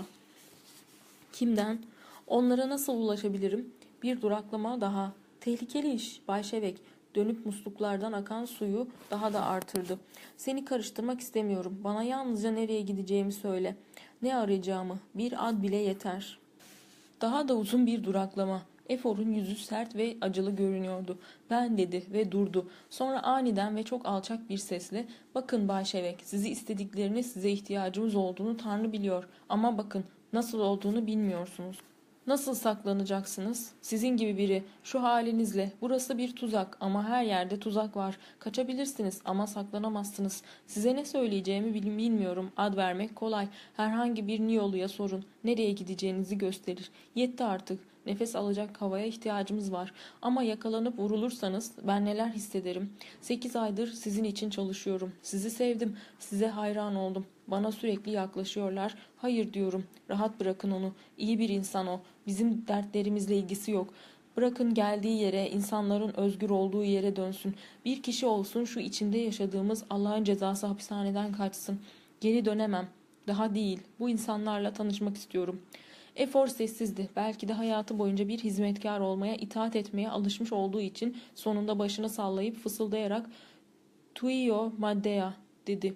Kimden? Onlara nasıl ulaşabilirim? Bir duraklama daha. Tehlikeli iş Bay Şevek. Dönüp musluklardan akan suyu daha da artırdı. Seni karıştırmak istemiyorum. Bana yalnızca nereye gideceğimi söyle. Ne arayacağımı. Bir ad bile yeter. Daha da uzun bir duraklama. Efor'un yüzü sert ve acılı görünüyordu. Ben dedi ve durdu. Sonra aniden ve çok alçak bir sesle, bakın Bay Şevek, sizi istediklerini, size ihtiyacımız olduğunu Tanrı biliyor. Ama bakın, nasıl olduğunu bilmiyorsunuz. Nasıl saklanacaksınız? Sizin gibi biri, şu halinizle. Burası bir tuzak ama her yerde tuzak var. Kaçabilirsiniz ama saklanamazsınız. Size ne söyleyeceğimi bilmiyorum. Ad vermek kolay. Herhangi bir Niyolu'ya sorun. Nereye gideceğinizi gösterir. Yetti artık. Nefes alacak havaya ihtiyacımız var. Ama yakalanıp vurulursanız ben neler hissederim? Sekiz aydır sizin için çalışıyorum. Sizi sevdim. Size hayran oldum. Bana sürekli yaklaşıyorlar. Hayır diyorum. Rahat bırakın onu. İyi bir insan o. Bizim dertlerimizle ilgisi yok. Bırakın geldiği yere, insanların özgür olduğu yere dönsün. Bir kişi olsun şu içinde yaşadığımız Allah'ın cezası hapishaneden kaçsın. Geri dönemem. Daha değil. Bu insanlarla tanışmak istiyorum. Efor sessizdi. Belki de hayatı boyunca bir hizmetkar olmaya, itaat etmeye alışmış olduğu için sonunda başını sallayıp fısıldayarak "Tuio Maddea" dedi.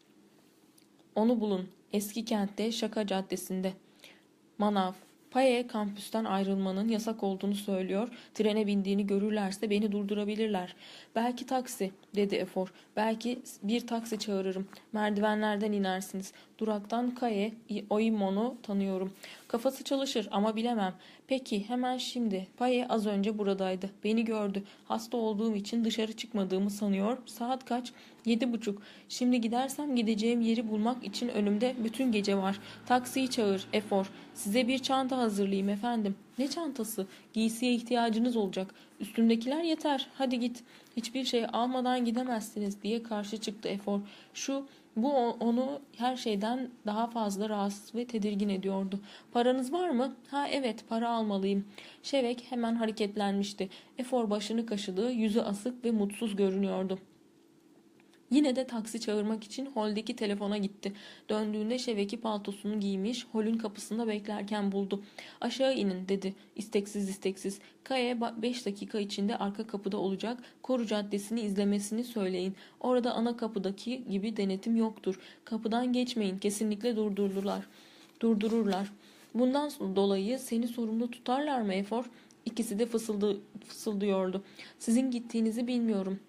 Onu bulun. Eski kentte, Şaka Caddesi'nde. Manav. Paye kampüsten ayrılmanın yasak olduğunu söylüyor. Trene bindiğini görürlerse beni durdurabilirler. Belki taksi, dedi Efor. Belki bir taksi çağırırım. Merdivenlerden inersiniz. Duraktan Kaye Oimon'u tanıyorum. Kafası çalışır ama bilemem. Peki hemen şimdi. Paye az önce buradaydı. Beni gördü. Hasta olduğum için dışarı çıkmadığımı sanıyor. Saat kaç? Yedi buçuk. Şimdi gidersem gideceğim yeri bulmak için önümde bütün gece var. Taksiyi çağır Efor. Size bir çanta hazırlayayım efendim. Ne çantası? Giysiye ihtiyacınız olacak. Üstümdekiler yeter. Hadi git. Hiçbir şey almadan gidemezsiniz diye karşı çıktı Efor. Şu bu onu her şeyden daha fazla rahatsız ve tedirgin ediyordu. Paranız var mı? Ha evet, para almalıyım. Şevek hemen hareketlenmişti. Efor başını kaşıdı, yüzü asık ve mutsuz görünüyordu. Yine de taksi çağırmak için holdeki telefona gitti. Döndüğünde Şevek'i paltosunu giymiş, holün kapısında beklerken buldu. Aşağı inin dedi, isteksiz isteksiz. Kaye beş dakika içinde arka kapıda olacak. Koru Caddesi'ni izlemesini söyleyin. Orada ana kapıdaki gibi denetim yoktur. Kapıdan geçmeyin, kesinlikle durdururlar. Durdururlar. Bundan dolayı seni sorumlu tutarlar mı Efor? İkisi de fısıldı, fısıldıyordu. Sizin gittiğinizi bilmiyorum.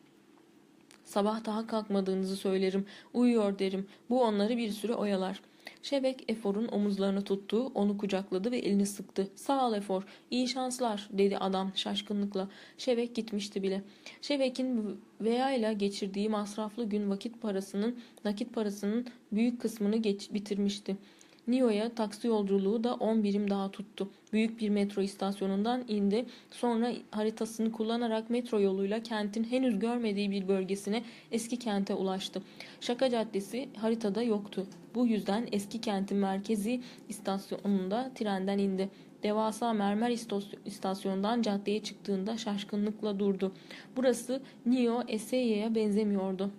Sabah daha kalkmadığınızı söylerim. Uyuyor derim. Bu onları bir süre oyalar. Şevek Efor'un omuzlarını tuttu, onu kucakladı ve elini sıktı. Sağ ol Efor, iyi şanslar dedi adam şaşkınlıkla. Şevek gitmişti bile. Şevek'in veya ile geçirdiği masraflı gün vakit parasının, nakit parasının büyük kısmını geç, bitirmişti. Nio'ya taksi yolculuğu da on birim daha tuttu. Büyük bir metro istasyonundan indi. Sonra haritasını kullanarak metro yoluyla kentin henüz görmediği bir bölgesine, eski kente ulaştı. Şaka Caddesi haritada yoktu. Bu yüzden eski kentin merkezi istasyonunda trenden indi. Devasa mermer istasyondan caddeye çıktığında şaşkınlıkla durdu. Burası Nio Eseye'ye benzemiyordu.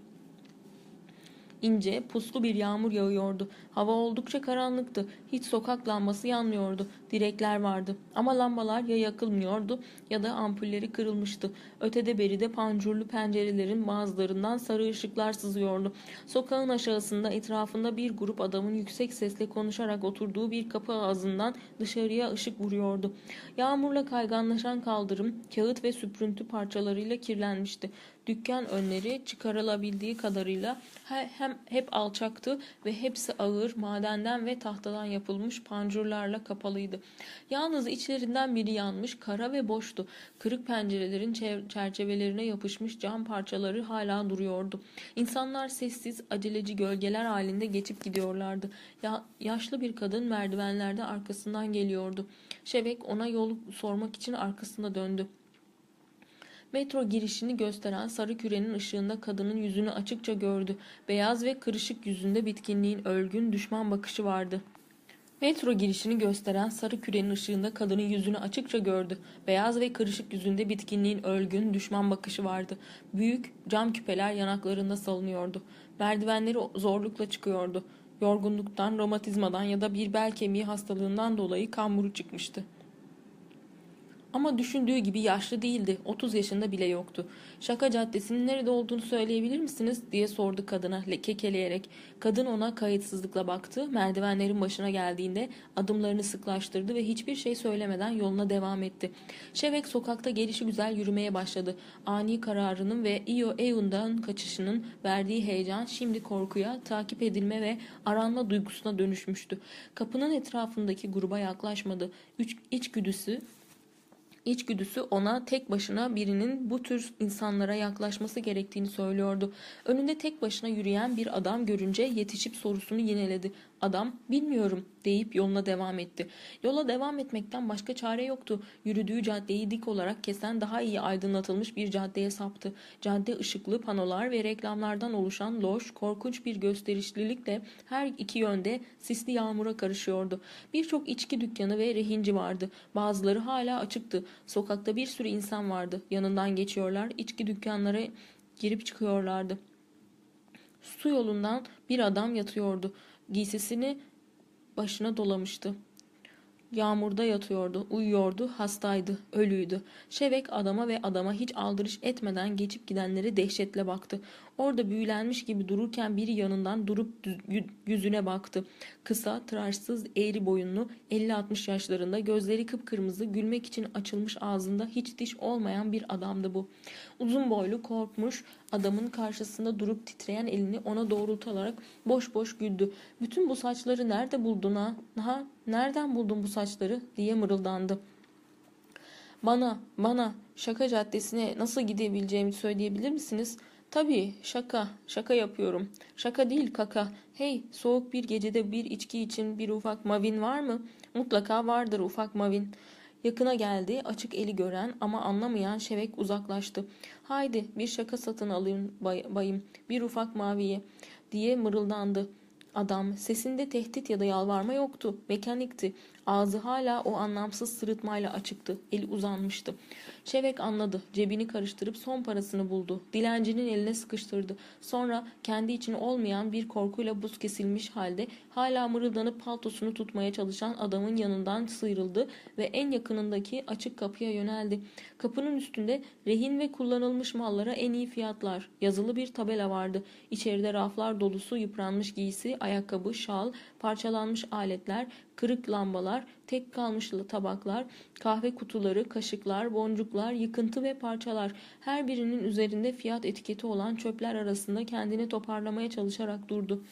İnce, puslu bir yağmur yağıyordu. Hava oldukça karanlıktı. Hiç sokak lambası yanmıyordu. Direkler vardı. Ama lambalar ya yakılmıyordu ya da ampulleri kırılmıştı. Ötede beride pancurlu pencerelerin bazılarından sarı ışıklar sızıyordu. Sokağın aşağısında etrafında bir grup adamın yüksek sesle konuşarak oturduğu bir kapı ağzından dışarıya ışık vuruyordu. Yağmurla kayganlaşan kaldırım, kağıt ve süprüntü parçalarıyla kirlenmişti. Dükkan önleri çıkarılabildiği kadarıyla hem hep alçaktı ve hepsi ağır, madenden ve tahtadan yapılmış pancurlarla kapalıydı. Yalnız içlerinden biri yanmış, kara ve boştu. Kırık pencerelerin çerçevelerine yapışmış cam parçaları hala duruyordu. İnsanlar sessiz, aceleci gölgeler halinde geçip gidiyorlardı. Ya, yaşlı bir kadın merdivenlerde arkasından geliyordu. Şevek ona yol sormak için arkasına döndü. Metro girişini gösteren sarı kürenin ışığında kadının yüzünü açıkça gördü. Beyaz ve kırışık yüzünde bitkinliğin ölgün, düşman bakışı vardı. Metro girişini gösteren sarı kürenin ışığında kadının yüzünü açıkça gördü. Beyaz ve kırışık yüzünde bitkinliğin ölgün, düşman bakışı vardı. Büyük cam küpeler yanaklarında salınıyordu. Merdivenleri zorlukla çıkıyordu. Yorgunluktan, romatizmadan ya da bir bel kemiği hastalığından dolayı kamburu çıkmıştı. Ama düşündüğü gibi yaşlı değildi. otuz yaşında bile yoktu. "Şaka Caddesi'nin nerede olduğunu söyleyebilir misiniz?" diye sordu kadına kekeleyerek. Kadın ona kayıtsızlıkla baktı. Merdivenlerin başına geldiğinde adımlarını sıklaştırdı ve hiçbir şey söylemeden yoluna devam etti. Şevek sokakta gelişigüzel yürümeye başladı. Ani kararının ve Io Eun'dan kaçışının verdiği heyecan şimdi korkuya, takip edilme ve aranma duygusuna dönüşmüştü. Kapının etrafındaki gruba yaklaşmadı. Üç, içgüdüsü İçgüdüsü ona tek başına birinin bu tür insanlara yaklaşması gerektiğini söylüyordu. Önünde tek başına yürüyen bir adam görünce yetişip sorusunu yineledi. Adam "Bilmiyorum" deyip yoluna devam etti. Yola devam etmekten başka çare yoktu. Yürüdüğü caddeyi dik olarak kesen daha iyi aydınlatılmış bir caddeye saptı. Cadde ışıklı panolar ve reklamlardan oluşan loş, korkunç bir gösterişlilikle her iki yönde sisli yağmura karışıyordu. Birçok içki dükkanı ve rehinci vardı. Bazıları hala açıktı. Sokakta bir sürü insan vardı. Yanından geçiyorlar, içki dükkanlara girip çıkıyorlardı. Su yolundan bir adam yatıyordu. Giysisini başına dolamıştı. Yağmurda yatıyordu, uyuyordu, hastaydı, ölüydü. Şevek adama ve adama hiç aldırış etmeden geçip gidenlere dehşetle baktı. Orada büyülenmiş gibi dururken biri yanından durup yüzüne baktı. Kısa, tıraşsız, eğri boyunlu, elli altmış yaşlarında, gözleri kıpkırmızı, gülmek için açılmış ağzında hiç diş olmayan bir adamdı bu. Uzun boylu, korkmuş adamın karşısında durup titreyen elini ona doğrultarak boş boş güldü. "Bütün bu saçları nerede buldun ha? Ha? Nereden buldun bu saçları?" diye mırıldandı. Bana, bana Şaka Caddesi'ne nasıl gidebileceğimi söyleyebilir misiniz?" "Tabii, şaka, şaka yapıyorum. Şaka değil kaka. Hey, soğuk bir gecede bir içki için bir ufak mavin var mı?" "Mutlaka vardır ufak mavin." Yakına geldi, açık eli gören ama anlamayan Şevek uzaklaştı. "Haydi bir şaka satın alayım bay, bayım, bir ufak maviye" diye mırıldandı. Adam, sesinde tehdit ya da yalvarma yoktu. Mekanikti. Ağzı hala o anlamsız sırıtmayla açıktı. Eli uzanmıştı. Şevek anladı. Cebini karıştırıp son parasını buldu. Dilencinin eline sıkıştırdı. Sonra kendi için olmayan bir korkuyla buz kesilmiş halde hala mırıldanıp paltosunu tutmaya çalışan adamın yanından sıyrıldı ve en yakınındaki açık kapıya yöneldi. Kapının üstünde rehin ve kullanılmış mallara en iyi fiyatlar yazılı bir tabela vardı. İçeride raflar dolusu yıpranmış giysi, ayakkabı, şal, parçalanmış aletler, kırık lambalar, tek kalmış tabaklar, kahve kutuları, kaşıklar, boncuklar, yıkıntı ve parçalar. Her birinin üzerinde fiyat etiketi olan çöpler arasında kendini toparlamaya çalışarak durdu.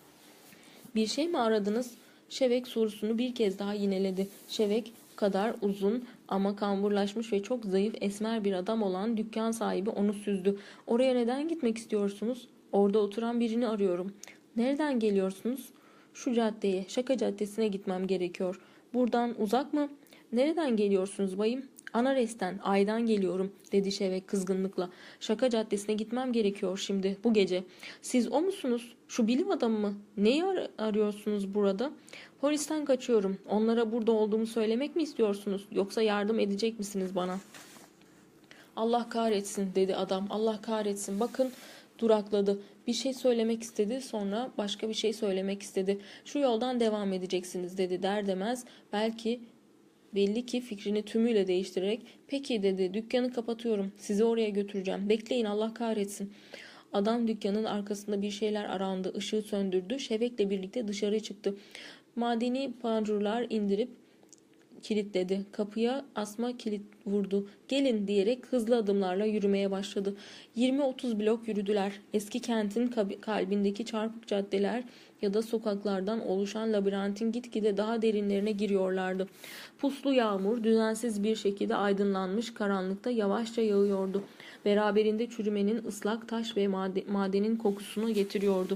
"Bir şey mi aradınız?" Şevek sorusunu bir kez daha yineledi. Şevek kadar uzun ama kamburlaşmış ve çok zayıf esmer bir adam olan dükkan sahibi onu süzdü. "Oraya neden gitmek istiyorsunuz?" "Orada oturan birini arıyorum." "Nereden geliyorsunuz?" "Şu caddeye, Şaka Caddesi'ne gitmem gerekiyor." "Buradan uzak mı?" "Nereden geliyorsunuz bayım?" "Anares'ten, Ay'dan geliyorum," dedi Şevek kızgınlıkla. "Şaka Caddesi'ne gitmem gerekiyor şimdi, bu gece." "Siz o musunuz? Şu bilim adamı mı? Neyi ar- arıyorsunuz burada?" "Polisten kaçıyorum. Onlara burada olduğumu söylemek mi istiyorsunuz? Yoksa yardım edecek misiniz bana?" "Allah kahretsin," dedi adam. "Allah kahretsin. Bakın..." Durakladı. Bir şey söylemek istedi, sonra başka bir şey söylemek istedi. "Şu yoldan devam edeceksiniz," dedi der demez. Belki belli ki fikrini tümüyle değiştirerek "Peki," dedi, "dükkanı kapatıyorum. Sizi oraya götüreceğim. Bekleyin, Allah kahretsin." Adam dükkanın arkasında bir şeyler arandı. Işığı söndürdü. Şevek'le birlikte dışarı çıktı. Madeni pancurlar indirip kilitledi. Kapıya asma kilit vurdu. Gelin diyerek hızlı adımlarla yürümeye başladı. yirmi otuz blok yürüdüler. Eski kentin kalbindeki çarpık caddeler ya da sokaklardan oluşan labirentin gitgide daha derinlerine giriyorlardı. Puslu yağmur düzensiz bir şekilde aydınlanmış karanlıkta yavaşça yağıyordu. Beraberinde çürümenin ıslak taş ve madenin kokusunu getiriyordu.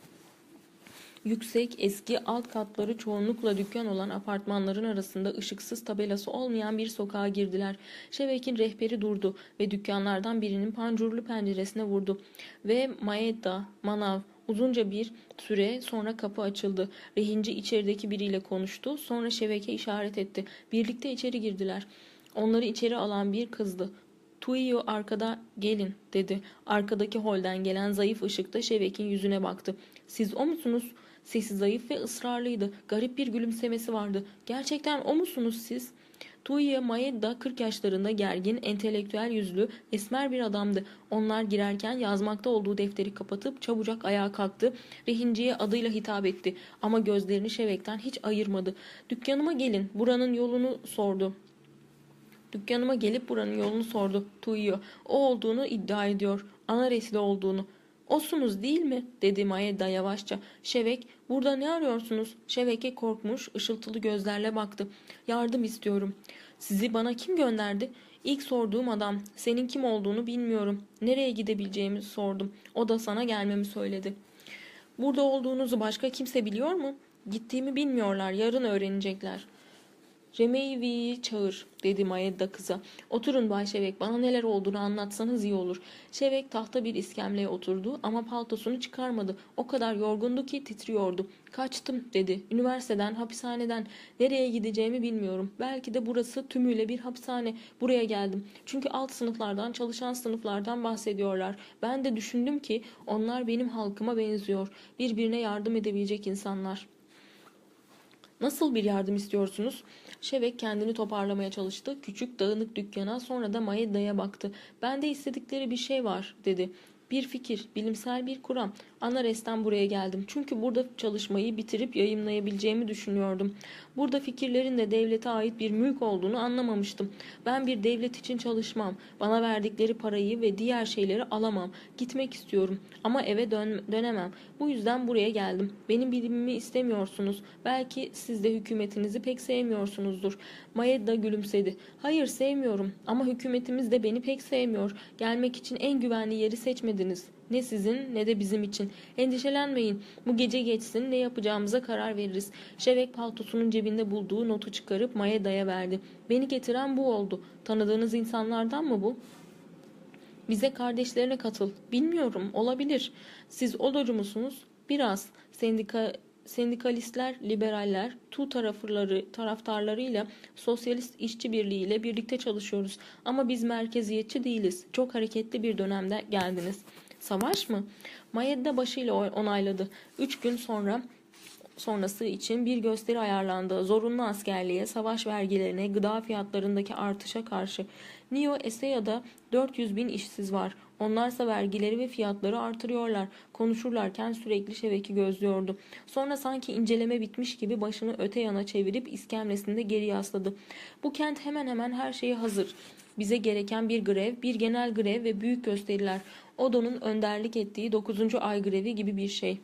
Yüksek, eski, alt katları çoğunlukla dükkan olan apartmanların arasında ışıksız, tabelası olmayan bir sokağa girdiler. Şevek'in rehberi durdu ve dükkanlardan birinin pancurlu penceresine vurdu. Ve Maeda, manav, uzunca bir süre sonra kapı açıldı. Rehinci içerideki biriyle konuştu. Sonra Şevek'e işaret etti. Birlikte içeri girdiler. Onları içeri alan bir kızdı. Tuiyo arkada, gelin dedi. Arkadaki holden gelen zayıf ışıkta Şevek'in yüzüne baktı. Siz o musunuz? Sesi zayıf ve ısrarlıydı. Garip bir gülümsemesi vardı. Gerçekten o musunuz siz? Tuiyo Maeda kırk yaşlarında, gergin, entelektüel yüzlü, esmer bir adamdı. Onlar girerken yazmakta olduğu defteri kapatıp çabucak ayağa kalktı. Rehinciye adıyla hitap etti ama gözlerini Şevek'ten hiç ayırmadı. Dükkanıma gelin, buranın yolunu sordu. Dükkanıma gelip buranın yolunu sordu Tuiyo. O olduğunu iddia ediyor. Anaresli olduğunu. Osunuz değil mi? Dedi Maeda yavaşça. Şevek, burada ne arıyorsunuz? Şevek'e korkmuş, ışıltılı gözlerle baktı. Yardım istiyorum. Sizi bana kim gönderdi? İlk sorduğum adam. Senin kim olduğunu bilmiyorum. Nereye gidebileceğimi sordum. O da sana gelmemi söyledi. Burada olduğunuzu başka kimse biliyor mu? Gittiğimi bilmiyorlar. Yarın öğrenecekler. Remeyvi'yi çağır, dedi Maeda kıza. Oturun Bay Şevek, bana neler olduğunu anlatsanız iyi olur. Şevek tahta bir iskemleye oturdu ama paltosunu çıkarmadı. O kadar yorgundu ki titriyordu. Kaçtım, dedi. Üniversiteden, hapishaneden. Nereye gideceğimi bilmiyorum. Belki de burası tümüyle bir hapishane. Buraya geldim. Çünkü alt sınıflardan, çalışan sınıflardan bahsediyorlar. Ben de düşündüm ki onlar benim halkıma benziyor. Birbirine yardım edebilecek insanlar. Nasıl bir yardım istiyorsunuz? Şevek kendini toparlamaya çalıştı. Küçük dağınık dükkana, sonra da Maeda'ya baktı. Bende istedikleri bir şey var, dedi. Bir fikir, bilimsel bir kuram. Anares'ten buraya geldim. Çünkü burada çalışmayı bitirip yayımlayabileceğimi düşünüyordum. Burada fikirlerin de devlete ait bir mülk olduğunu anlamamıştım. Ben bir devlet için çalışmam. Bana verdikleri parayı ve diğer şeyleri alamam. Gitmek istiyorum ama eve dön dönemem. Bu yüzden buraya geldim. Benim bilimimi istemiyorsunuz. Belki siz de hükümetinizi pek sevmiyorsunuzdur. Maeda gülümsedi. Hayır, sevmiyorum ama hükümetimiz de beni pek sevmiyor. Gelmek için en güvenli yeri seçmediniz. Ne sizin ne de bizim için. Endişelenmeyin. Bu gece geçsin, ne yapacağımıza karar veririz. Şevek paltosunun cebinde bulduğu notu çıkarıp Maeda'ya verdi. Beni getiren bu oldu. Tanıdığınız insanlardan mı bu? Bize kardeşlerine katıl. Bilmiyorum, olabilir. Siz olocu musunuz? Biraz. Sendika Sendikalistler, liberaller, Tu tarafları, taraftarlarıyla Sosyalist İşçi Birliği ile birlikte çalışıyoruz. Ama biz merkeziyetçi değiliz. Çok hareketli bir dönemde geldiniz. Savaş mı? Maeda başıyla onayladı. Üç gün sonra sonrası için bir gösteri ayarlandı. Zorunlu askerliğe, savaş vergilerine, gıda fiyatlarındaki artışa karşı. Neo Eseya'da dört yüz bin işsiz var. Onlarsa vergileri ve fiyatları artırıyorlar. Konuşurlarken sürekli Şevek'i gözlüyordu. Sonra sanki inceleme bitmiş gibi başını öte yana çevirip iskemlesinde geri yasladı. Bu kent hemen hemen her şeye hazır. Bize gereken bir grev, bir genel grev ve büyük gösteriler. Odo'nun önderlik ettiği dokuzuncu ay grevi gibi bir şey,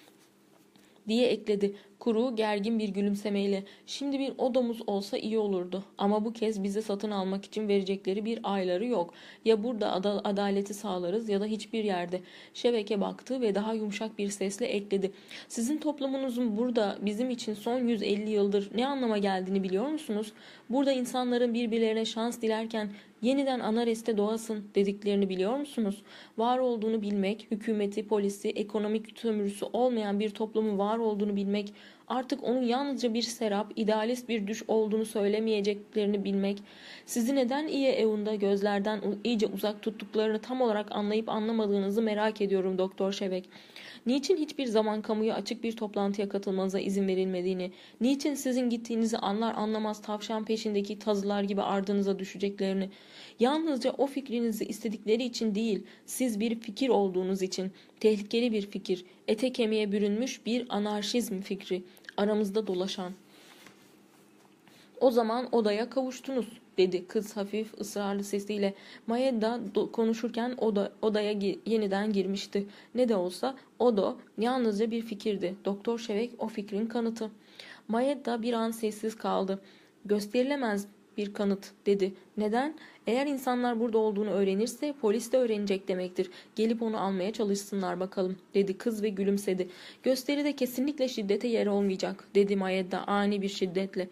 diye ekledi. Kuru, gergin bir gülümsemeyle. Şimdi bir odomuz olsa iyi olurdu. Ama bu kez bize satın almak için verecekleri bir ayları yok. Ya burada ad adaleti sağlarız ya da hiçbir yerde. Şevek'e baktı ve daha yumuşak bir sesle ekledi. Sizin toplumunuzun burada bizim için son yüz elli yıldır ne anlama geldiğini biliyor musunuz? Burada insanların birbirlerine şans dilerken yeniden Anares'te doğasın dediklerini biliyor musunuz? Var olduğunu bilmek, hükümeti, polisi, ekonomik sömürüsü olmayan bir toplumun var olduğunu bilmek, artık onun yalnızca bir serap, idealist bir düş olduğunu söylemeyeceklerini bilmek, sizi neden iyi evunda gözlerden iyice uzak tuttuklarını tam olarak anlayıp anlamadığınızı merak ediyorum Doktor Şevek. Niçin hiçbir zaman kamuya açık bir toplantıya katılmanıza izin verilmediğini, niçin sizin gittiğinizi anlar anlamaz tavşan peşindeki tazılar gibi ardınıza düşeceklerini, yalnızca o fikrinizi istedikleri için değil, siz bir fikir olduğunuz için, tehlikeli bir fikir, ete kemiğe bürünmüş bir anarşizm fikri, aramızda dolaşan. O zaman odaya kavuştunuz, dedi kız hafif ısrarlı sesiyle. Maeda konuşurken oda, odaya gi yeniden girmişti. Ne de olsa Odo yalnızca bir fikirdi. Doktor Şevek o fikrin kanıtı. Maeda bir an sessiz kaldı. Gösterilemez bir kanıt, dedi. Neden? Eğer insanlar burada olduğunu öğrenirse polis de öğrenecek demektir. Gelip onu almaya çalışsınlar bakalım, dedi kız ve gülümsedi. Gösteride kesinlikle şiddete yer olmayacak, dedi Maeda ani bir şiddetle.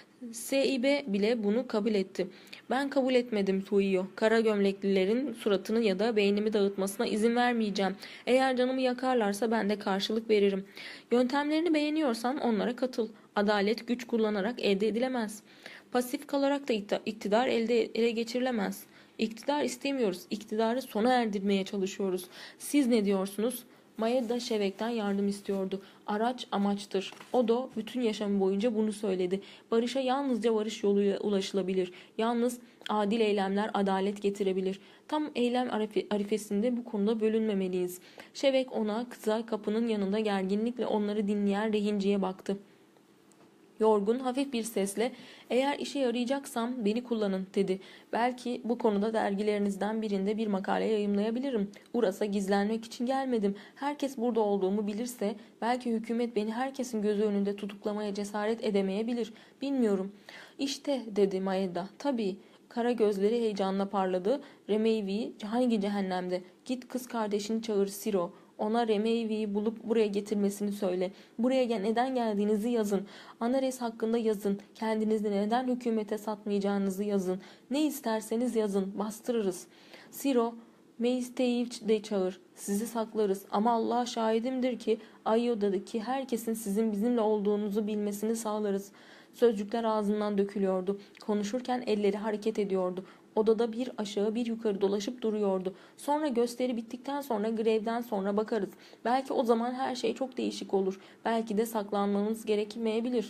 S İ B bile bunu kabul etti. Ben kabul etmedim Tuiyo. Kara gömleklilerin suratını ya da beynimi dağıtmasına izin vermeyeceğim. Eğer canımı yakarlarsa ben de karşılık veririm. Yöntemlerini beğeniyorsan onlara katıl. Adalet güç kullanarak elde edilemez. Pasif kalarak da iktidar elde ele geçirilemez. İktidar istemiyoruz. İktidarı sona erdirmeye çalışıyoruz. Siz ne diyorsunuz? Maeda Şevek'ten yardım istiyordu. Araç amaçtır. O da bütün yaşamı boyunca bunu söyledi. Barışa yalnızca barış yoluyla ulaşılabilir. Yalnız adil eylemler adalet getirebilir. Tam eylem arifesinde bu konuda bölünmemeliyiz. Şevek ona kıza kapının yanında gerginlikle onları dinleyen rehinciye baktı. Yorgun, hafif bir sesle "Eğer işe yarayacaksam beni kullanın," dedi. "Belki bu konuda dergilerinizden birinde bir makale yayımlayabilirim. Uras'a gizlenmek için gelmedim. Herkes burada olduğumu bilirse belki hükümet beni herkesin gözü önünde tutuklamaya cesaret edemeyebilir. Bilmiyorum." "İşte," dedi Maeda. "Tabii." Kara gözleri heyecanla parladı. "Remeyvi hangi cehennemde? Git kız kardeşini çağır Siro. Ona Remeyvi'yi bulup buraya getirmesini söyle. Buraya neden geldiğinizi yazın. Anares hakkında yazın. Kendinizi neden hükümete satmayacağınızı yazın. Ne isterseniz yazın. Bastırırız. Siro, Meiste'yi de çağır. Sizi saklarız. Ama Allah şahidimdir ki Ayyoda'daki herkesin sizin bizimle olduğunuzu bilmesini sağlarız." Sözcükler ağzından dökülüyordu. Konuşurken elleri hareket ediyordu. Odada bir aşağı bir yukarı dolaşıp duruyordu. "Sonra gösteri bittikten sonra grevden sonra bakarız. Belki o zaman her şey çok değişik olur. Belki de saklanmanız gerekmeyebilir.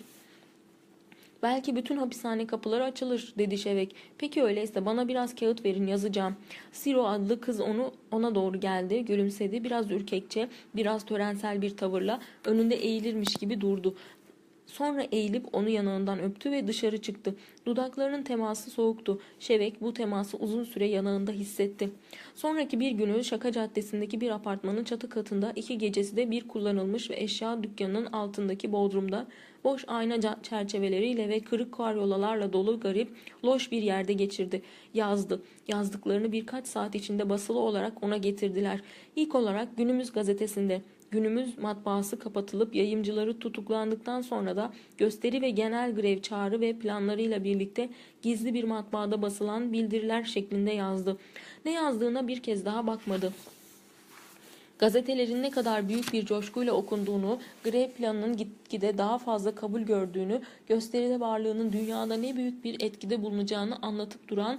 Belki bütün hapishane kapıları açılır," dedi Şevek. "Peki öyleyse bana biraz kağıt verin, yazacağım." Siro adlı kız onu ona doğru geldi, gülümsedi. Biraz ürkekçe, biraz törensel bir tavırla önünde eğilirmiş gibi durdu. Sonra eğilip onu yanağından öptü ve dışarı çıktı. Dudaklarının teması soğuktu. Şevek bu teması uzun süre yanağında hissetti. Sonraki bir günü Şaka Caddesi'ndeki bir apartmanın çatı katında, iki gecesi de bir kullanılmış ve eşya dükkanının altındaki bodrumda, boş ayna çerçeveleriyle ve kırık karyolalarla dolu garip, loş bir yerde geçirdi. Yazdı. Yazdıklarını birkaç saat içinde basılı olarak ona getirdiler. İlk olarak Günümüz gazetesinde. Günümüz matbaası kapatılıp yayımcıları tutuklandıktan sonra da gösteri ve genel grev çağrı ve planlarıyla birlikte gizli bir matbaada basılan bildiriler şeklinde yazdı. Ne yazdığına bir kez daha bakmadı. Gazetelerin ne kadar büyük bir coşkuyla okunduğunu, grev planının gitgide daha fazla kabul gördüğünü, gösteride varlığının dünyada ne büyük bir etkide bulunacağını anlatıp duran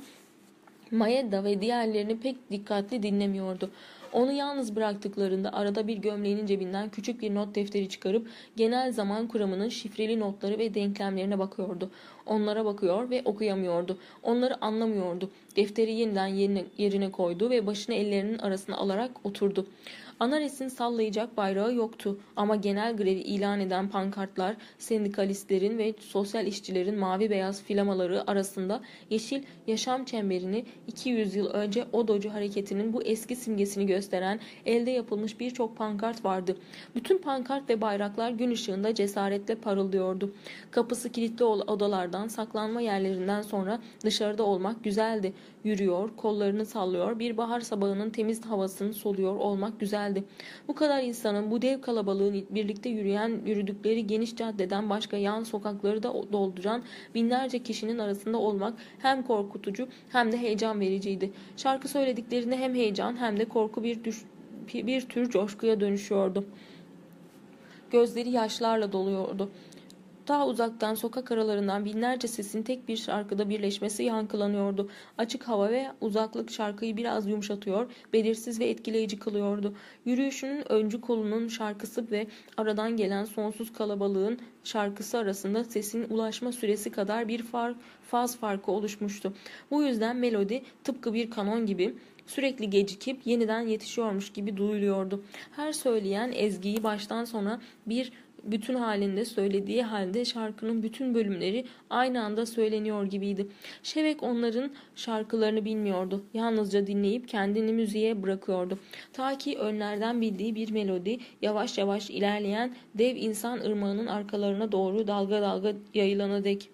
Maeda ve diğerlerini pek dikkatli dinlemiyordu. Onu yalnız bıraktıklarında arada bir gömleğinin cebinden küçük bir not defteri çıkarıp genel zaman kuramının şifreli notları ve denklemlerine bakıyordu. Onlara bakıyor ve okuyamıyordu. Onları anlamıyordu. Defteri yeniden yerine, yerine koydu ve başını ellerinin arasına alarak oturdu. Anares'in sallayacak bayrağı yoktu ama genel grevi ilan eden pankartlar, sendikalistlerin ve sosyal işçilerin mavi beyaz flamaları arasında yeşil yaşam çemberini, iki yüz yıl önce Odocu hareketinin bu eski simgesini gösteren elde yapılmış birçok pankart vardı. Bütün pankart ve bayraklar gün ışığında cesaretle parıldıyordu. Kapısı kilitli odalardan, saklanma yerlerinden sonra dışarıda olmak güzeldi. Yürüyor, kollarını sallıyor, bir bahar sabahının temiz havasını soluyor olmak güzeldi. Bu kadar insanın, bu dev kalabalığın birlikte yürüyen, yürüdükleri geniş caddeden başka yan sokakları da dolduran binlerce kişinin arasında olmak hem korkutucu hem de heyecan vericiydi. Şarkı söylediklerinde hem heyecan hem de korku bir, düş, bir tür coşkuya dönüşüyordu. Gözleri yaşlarla doluyordu. Daha uzaktan, sokak aralarından binlerce sesin tek bir şarkıda birleşmesi yankılanıyordu. Açık hava ve uzaklık şarkıyı biraz yumuşatıyor, belirsiz ve etkileyici kılıyordu. Yürüyüşünün öncü kolunun şarkısı ve aradan gelen sonsuz kalabalığın şarkısı arasında sesin ulaşma süresi kadar bir far, faz farkı oluşmuştu. Bu yüzden melodi tıpkı bir kanon gibi sürekli gecikip yeniden yetişiyormuş gibi duyuluyordu. Her söyleyen ezgiyi baştan sona bir bütün halinde söylediği halde şarkının bütün bölümleri aynı anda söyleniyor gibiydi. Şevek onların şarkılarını bilmiyordu. Yalnızca dinleyip kendini müziğe bırakıyordu. Ta ki önlerden bildiği bir melodi yavaş yavaş ilerleyen dev insan ırmağının arkalarına doğru dalga dalga yayılana dek.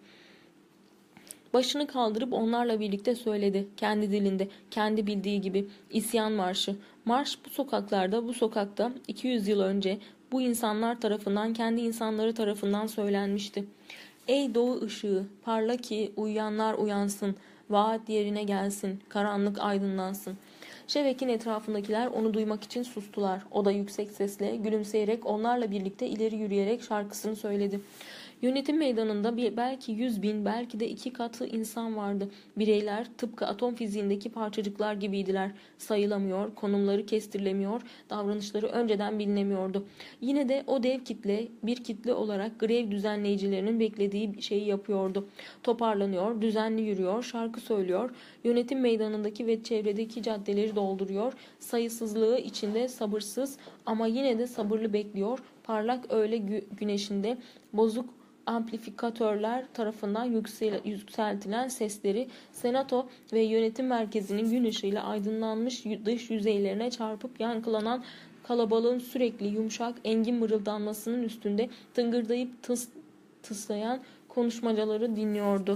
Başını kaldırıp onlarla birlikte söyledi. Kendi dilinde, kendi bildiği gibi. İsyan marşı. Marş bu sokaklarda, bu sokakta iki yüz yıl önce bu insanlar tarafından, kendi insanları tarafından söylenmişti. Ey doğu ışığı, parla ki uyuyanlar uyansın, vaat yerine gelsin, karanlık aydınlansın. Şevek'in etrafındakiler onu duymak için sustular. O da yüksek sesle, gülümseyerek onlarla birlikte ileri yürüyerek şarkısını söyledi. Yönetim meydanında bir, belki yüz bin, belki de iki katı insan vardı. Bireyler tıpkı atom fiziğindeki parçacıklar gibiydiler. Sayılamıyor, konumları kestirilemiyor, davranışları önceden bilinemiyordu. Yine de o dev kitle bir kitle olarak grev düzenleyicilerinin beklediği şeyi yapıyordu. Toparlanıyor, düzenli yürüyor, şarkı söylüyor, yönetim meydanındaki ve çevredeki caddeleri dolduruyor, sayısızlığı içinde sabırsız ama yine de sabırlı bekliyor, parlak öğle gü güneşinde bozuk amplifikatörler tarafından yüksel yükseltilen sesleri senato ve yönetim merkezinin gün ışığıyla aydınlanmış dış yüzeylerine çarpıp yankılanan kalabalığın sürekli yumuşak engin mırıldanmasının üstünde tıngırdayıp tıs tıslayan konuşmacıları dinliyordu.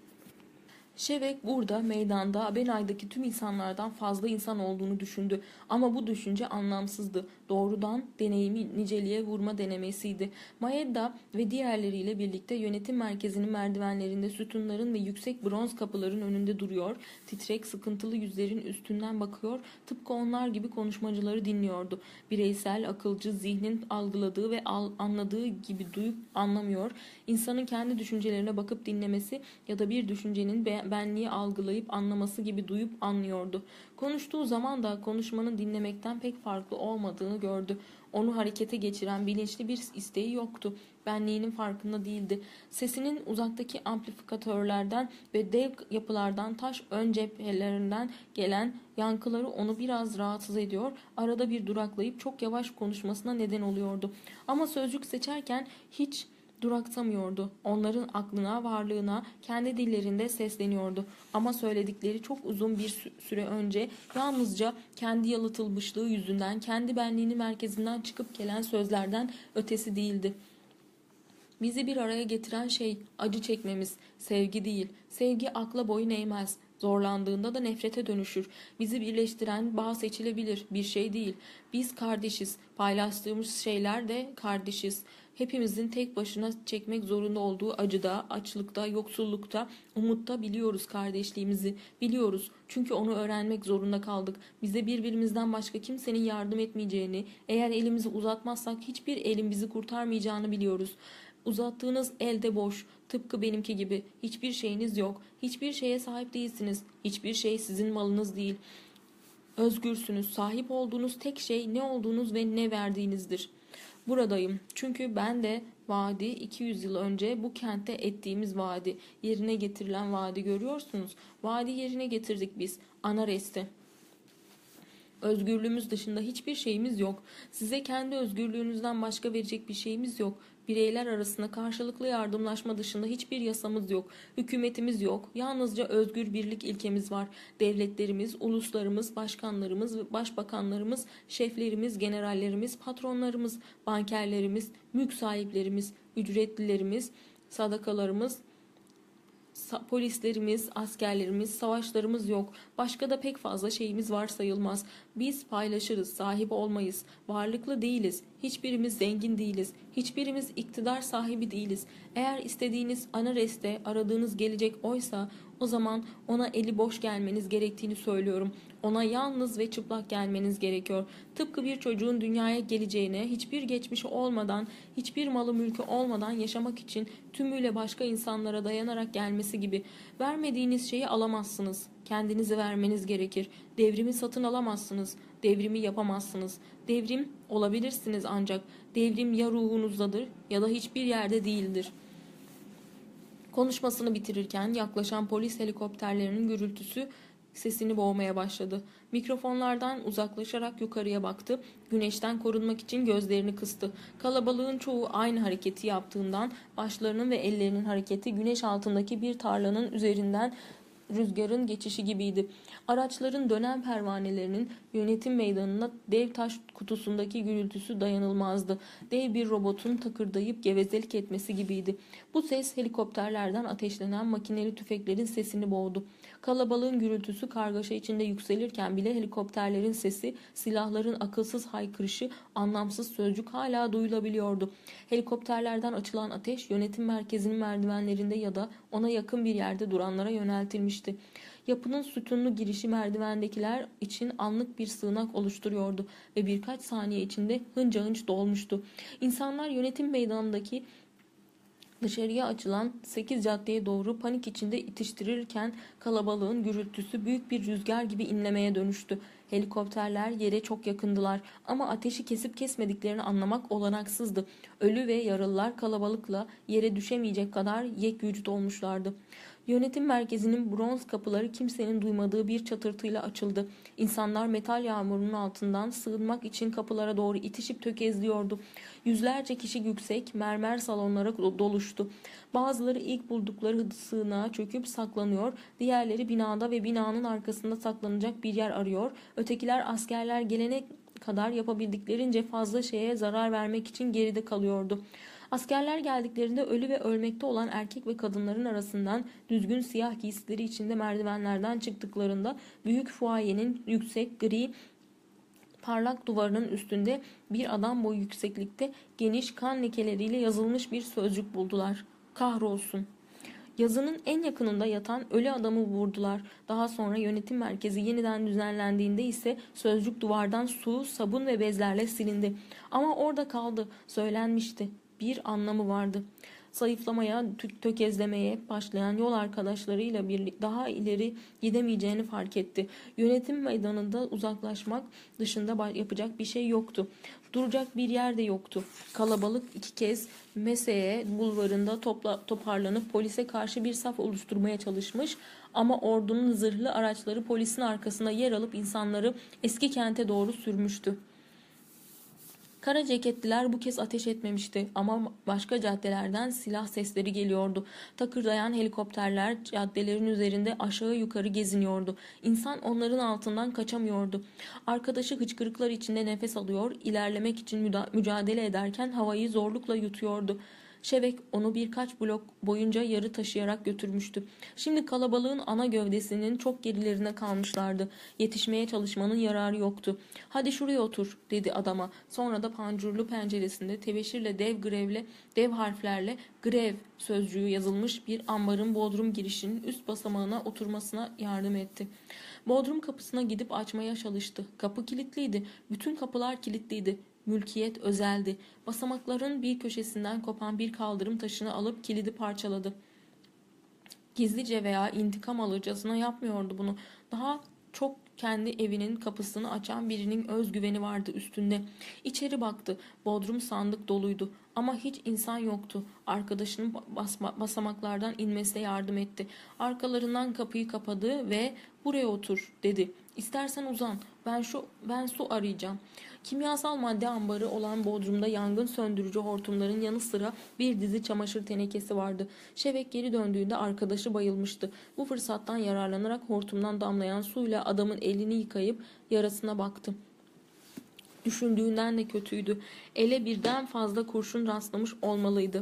Şevek burada meydanda Abenay'daki tüm insanlardan fazla insan olduğunu düşündü. Ama bu düşünce anlamsızdı. Doğrudan deneyimi niceliğe vurma denemesiydi. Maeda ve diğerleriyle birlikte yönetim merkezinin merdivenlerinde sütunların ve yüksek bronz kapıların önünde duruyor. Titrek, sıkıntılı yüzlerin üstünden bakıyor. Tıpkı onlar gibi konuşmacıları dinliyordu. Bireysel, akılcı, zihnin algıladığı ve anladığı gibi duyup anlamıyor. İnsanın kendi düşüncelerine bakıp dinlemesi ya da bir düşüncenin benliği algılayıp anlaması gibi duyup anlıyordu. Konuştuğu zaman da konuşmanın dinlemekten pek farklı olmadığını gördü. Onu harekete geçiren bilinçli bir isteği yoktu. Benliğinin farkında değildi. Sesinin uzaktaki amplifikatörlerden ve dev yapılardan taş ön cephelerinden gelen yankıları onu biraz rahatsız ediyor. Arada bir duraklayıp çok yavaş konuşmasına neden oluyordu. Ama sözcük seçerken hiç duraksamıyordu. Onların aklına, varlığına kendi dillerinde sesleniyordu. Ama söyledikleri çok uzun bir süre önce yalnızca kendi yalıtılmışlığı yüzünden, kendi benliğinin merkezinden çıkıp gelen sözlerden ötesi değildi. Bizi bir araya getiren şey acı çekmemiz, sevgi değil. Sevgi akla boyun eğmez. Zorlandığında da nefrete dönüşür. Bizi birleştiren bağ seçilebilir, bir şey değil. Biz kardeşiz. Paylaştığımız şeyler de kardeşiz. Hepimizin tek başına çekmek zorunda olduğu acıda, açlıkta, yoksullukta, umutta biliyoruz kardeşliğimizi. Biliyoruz. Çünkü onu öğrenmek zorunda kaldık. Bize birbirimizden başka kimsenin yardım etmeyeceğini, eğer elimizi uzatmazsak hiçbir elin bizi kurtarmayacağını biliyoruz. Uzattığınız elde boş, tıpkı benimki gibi. Hiçbir şeyiniz yok. Hiçbir şeye sahip değilsiniz. Hiçbir şey sizin malınız değil. Özgürsünüz. Sahip olduğunuz tek şey ne olduğunuz ve ne verdiğinizdir. Buradayım. Çünkü ben de vaadi iki yüz yıl önce bu kentte ettiğimiz vaadi, yerine getirilen vaadi görüyorsunuz. Vaadi yerine getirdik biz. Anarest'e. Özgürlüğümüz dışında hiçbir şeyimiz yok. Size kendi özgürlüğünüzden başka verecek bir şeyimiz yok. Bireyler arasında karşılıklı yardımlaşma dışında hiçbir yasamız yok. Hükümetimiz yok. Yalnızca özgür birlik ilkemiz var. Devletlerimiz, uluslarımız, başkanlarımız, başbakanlarımız, şeflerimiz, generallerimiz, patronlarımız, bankerlerimiz, mülk sahiplerimiz, ücretlilerimiz, sadakalarımız, polislerimiz, askerlerimiz, savaşlarımız yok. Başka da pek fazla şeyimiz var sayılmaz. Biz paylaşırız, sahip olmayız. Varlıklı değiliz. Hiçbirimiz zengin değiliz. Hiçbirimiz iktidar sahibi değiliz. Eğer istediğiniz Anarest'te aradığınız gelecek oysa o zaman ona eli boş gelmeniz gerektiğini söylüyorum. Ona yalnız ve çıplak gelmeniz gerekiyor. Tıpkı bir çocuğun dünyaya geleceğine hiçbir geçmişi olmadan, hiçbir malı mülkü olmadan yaşamak için tümüyle başka insanlara dayanarak gelmesi gibi. Vermediğiniz şeyi alamazsınız. Kendinizi vermeniz gerekir. Devrimi satın alamazsınız. Devrimi yapamazsınız. Devrim olabilirsiniz ancak devrim ya ruhunuzdadır ya da hiçbir yerde değildir. Konuşmasını bitirirken yaklaşan polis helikopterlerinin gürültüsü sesini boğmaya başladı. Mikrofonlardan uzaklaşarak yukarıya baktı. Güneşten korunmak için gözlerini kıstı. Kalabalığın çoğu aynı hareketi yaptığından başlarının ve ellerinin hareketi güneş altındaki bir tarlanın üzerinden rüzgarın geçişi gibiydi. Araçların dönen pervanelerinin yönetim meydanına dev taş kutusundaki gürültüsü dayanılmazdı. Dev bir robotun takırdayıp gevezelik etmesi gibiydi. Bu ses helikopterlerden ateşlenen makineli tüfeklerin sesini boğdu. Kalabalığın gürültüsü kargaşa içinde yükselirken bile helikopterlerin sesi, silahların akılsız haykırışı, anlamsız sözcük hala duyulabiliyordu. Helikopterlerden açılan ateş yönetim merkezinin merdivenlerinde ya da ona yakın bir yerde duranlara yöneltilmişti. Yapının sütunlu girişi merdivendekiler için anlık bir sığınak oluşturuyordu ve birkaç saniye içinde hınca hınç dolmuştu. İnsanlar yönetim meydanındaki dışarıya açılan sekiz caddeye doğru panik içinde itiştirirken kalabalığın gürültüsü büyük bir rüzgar gibi inlemeye dönüştü. Helikopterler yere çok yakındılar ama ateşi kesip kesmediklerini anlamak olanaksızdı. Ölü ve yaralılar kalabalıkla yere düşemeyecek kadar yekvücut olmuşlardı. Yönetim merkezinin bronz kapıları kimsenin duymadığı bir çatırtıyla açıldı. İnsanlar metal yağmurunun altından sığınmak için kapılara doğru itişip tökezliyordu. Yüzlerce kişi yüksek mermer salonlara doluştu. Bazıları ilk buldukları sığınağa çöküp saklanıyor, diğerleri binada ve binanın arkasında saklanacak bir yer arıyor. Ötekiler askerler gelene kadar yapabildiklerince fazla şeye zarar vermek için geride kalıyordu. Askerler geldiklerinde ölü ve ölmekte olan erkek ve kadınların arasından düzgün siyah giysileri içinde merdivenlerden çıktıklarında büyük fuayenin yüksek gri parlak duvarının üstünde bir adam boyu yükseklikte geniş kan lekeleriyle yazılmış bir sözcük buldular. Kahrolsun. Yazının en yakınında yatan ölü adamı vurdular. Daha sonra yönetim merkezi yeniden düzenlendiğinde ise sözcük duvardan su, sabun ve bezlerle silindi. Ama orada kaldı. Söylenmişti. Bir anlamı vardı. Zayıflamaya, tökezlemeye başlayan yol arkadaşlarıyla birlikte daha ileri gidemeyeceğini fark etti. Yönetim meydanında uzaklaşmak dışında yapacak bir şey yoktu. Duracak bir yer de yoktu. Kalabalık iki kez Meseye bulvarında topla, toparlanıp polise karşı bir saf oluşturmaya çalışmış ama ordunun zırhlı araçları polisin arkasına yer alıp insanları eski kente doğru sürmüştü. Kara ceketliler bu kez ateş etmemişti ama başka caddelerden silah sesleri geliyordu. Takırdayan helikopterler caddelerin üzerinde aşağı yukarı geziniyordu. İnsan onların altından kaçamıyordu. Arkadaşı hıçkırıklar içinde nefes alıyor, ilerlemek için mücadele ederken havayı zorlukla yutuyordu. Şevek onu birkaç blok boyunca yarı taşıyarak götürmüştü. Şimdi kalabalığın ana gövdesinin çok gerilerine kalmışlardı. Yetişmeye çalışmanın yararı yoktu. "Hadi şuraya otur," dedi adama. Sonra da pancurlu penceresinde tebeşirle dev grevle, dev harflerle grev sözcüğü yazılmış bir ambarın bodrum girişinin üst basamağına oturmasına yardım etti. Bodrum kapısına gidip açmaya çalıştı. Kapı kilitliydi. Bütün kapılar kilitliydi. Mülkiyet özeldi. Basamakların bir köşesinden kopan bir kaldırım taşını alıp kilidi parçaladı. Gizlice veya intikam alırcasına yapmıyordu bunu. Daha çok kendi evinin kapısını açan birinin özgüveni vardı üstünde. İçeri baktı. Bodrum sandık doluydu. Ama hiç insan yoktu. Arkadaşının basma, basamaklardan inmesine yardım etti. Arkalarından kapıyı kapadı ve "Buraya otur," dedi. "İstersen uzan. Ben şu ben su arayacağım." Kimyasal madde ambarı olan bodrumda yangın söndürücü hortumların yanı sıra bir dizi çamaşır tenekesi vardı. Şevek geri döndüğünde arkadaşı bayılmıştı. Bu fırsattan yararlanarak hortumdan damlayan suyla adamın elini yıkayıp yarasına baktı. Düşündüğünden de kötüydü. Ele birden fazla kurşun rastlamış olmalıydı.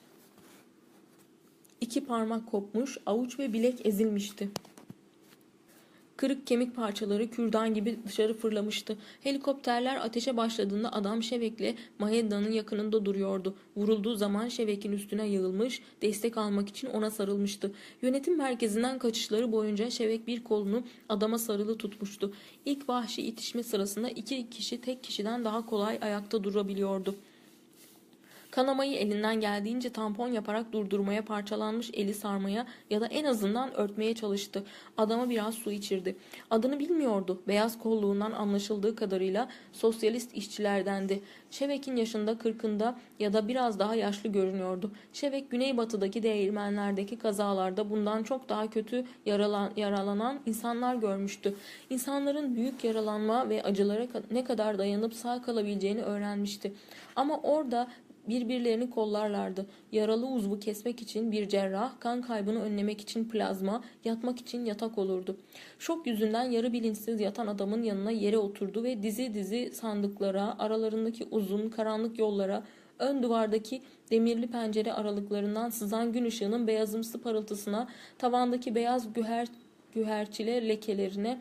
İki parmak kopmuş, avuç ve bilek ezilmişti. Kırık kemik parçaları kürdan gibi dışarı fırlamıştı. Helikopterler ateşe başladığında adam Şevek'le Mahedda'nın yakınında duruyordu. Vurulduğu zaman Şevek'in üstüne yığılmış, destek almak için ona sarılmıştı. Yönetim merkezinden kaçışları boyunca Şevek bir kolunu adama sarılı tutmuştu. İlk vahşi itişme sırasında iki kişi tek kişiden daha kolay ayakta durabiliyordu. Kanamayı elinden geldiğince tampon yaparak durdurmaya, parçalanmış eli sarmaya ya da en azından örtmeye çalıştı. Adama biraz su içirdi. Adını bilmiyordu. Beyaz kolluğundan anlaşıldığı kadarıyla sosyalist işçilerdendi. Şevek'in yaşında kırkında ya da biraz daha yaşlı görünüyordu. Şevek güneybatıdaki değirmenlerdeki kazalarda bundan çok daha kötü yaralan, yaralanan insanlar görmüştü. İnsanların büyük yaralanma ve acılara ne kadar dayanıp sağ kalabileceğini öğrenmişti. Ama orada birbirlerini kollarlardı. Yaralı uzvu kesmek için bir cerrah, kan kaybını önlemek için plazma, yatmak için yatak olurdu. Şok yüzünden yarı bilinçsiz yatan adamın yanına yere oturdu ve dizi dizi sandıklara, aralarındaki uzun karanlık yollara, ön duvardaki demirli pencere aralıklarından sızan gün ışığının beyazımsı parıltısına, tavandaki beyaz güher, güherçile lekelerine,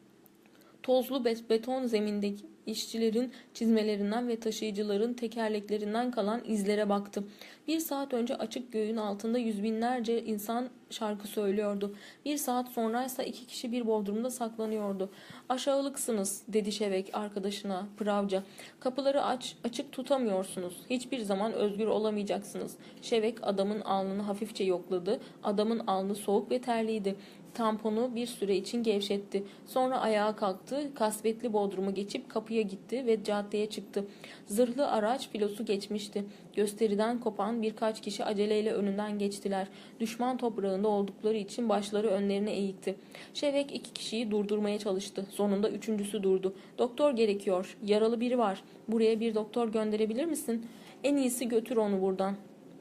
tozlu beton zemindeki işçilerin çizmelerinden ve taşıyıcıların tekerleklerinden kalan izlere baktı. Bir saat önce açık göğün altında yüz binlerce insan şarkı söylüyordu. Bir saat sonraysa iki kişi bir bodrumda saklanıyordu. "Aşağılıksınız," dedi Şevek arkadaşına Pravca. "Kapıları aç, açık tutamıyorsunuz. Hiçbir zaman özgür olamayacaksınız." Şevek adamın alnını hafifçe yokladı. Adamın alnı soğuk ve terliydi. Tamponu bir süre için gevşetti. Sonra ayağa kalktı, kasvetli bodrumu geçip kapıya gitti ve caddeye çıktı. Zırhlı araç filosu geçmişti. Gösteriden kopan birkaç kişi aceleyle önünden geçtiler. Düşman toprağında oldukları için başları önlerine eğikti. Şevek iki kişiyi durdurmaya çalıştı. Sonunda üçüncüsü durdu. "Doktor gerekiyor. Yaralı biri var. Buraya bir doktor gönderebilir misin? En iyisi götür onu buradan.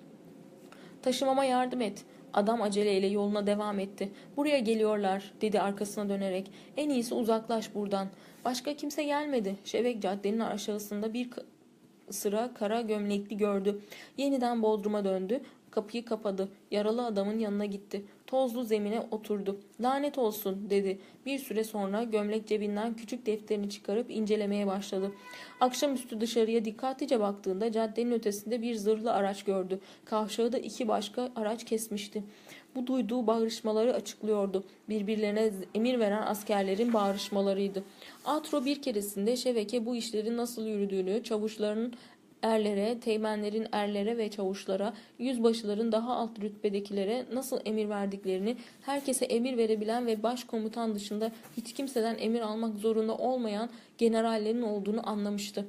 Taşımama yardım et." Adam aceleyle yoluna devam etti. "Buraya geliyorlar," dedi arkasına dönerek. "En iyisi uzaklaş buradan." Başka kimse gelmedi. Şevek caddenin aşağısında bir sıra kara gömlekli gördü. Yeniden bodruma döndü. Kapıyı kapadı. Yaralı adamın yanına gitti. Tozlu zemine oturdu. "Lanet olsun," dedi. Bir süre sonra gömlek cebinden küçük defterini çıkarıp incelemeye başladı. Akşamüstü dışarıya dikkatlice baktığında caddenin ötesinde bir zırhlı araç gördü. Kavşağı da iki başka araç kesmişti. Bu duyduğu bağırışmaları açıklıyordu. Birbirlerine emir veren askerlerin bağırışmalarıydı. Atro bir keresinde Şevek'e bu işlerin nasıl yürüdüğünü, çavuşların erlere, teğmenlerin erlere ve çavuşlara, yüzbaşıların daha alt rütbedekilere nasıl emir verdiklerini, herkese emir verebilen ve başkomutan dışında hiç kimseden emir almak zorunda olmayan generallerin olduğunu anlamıştı.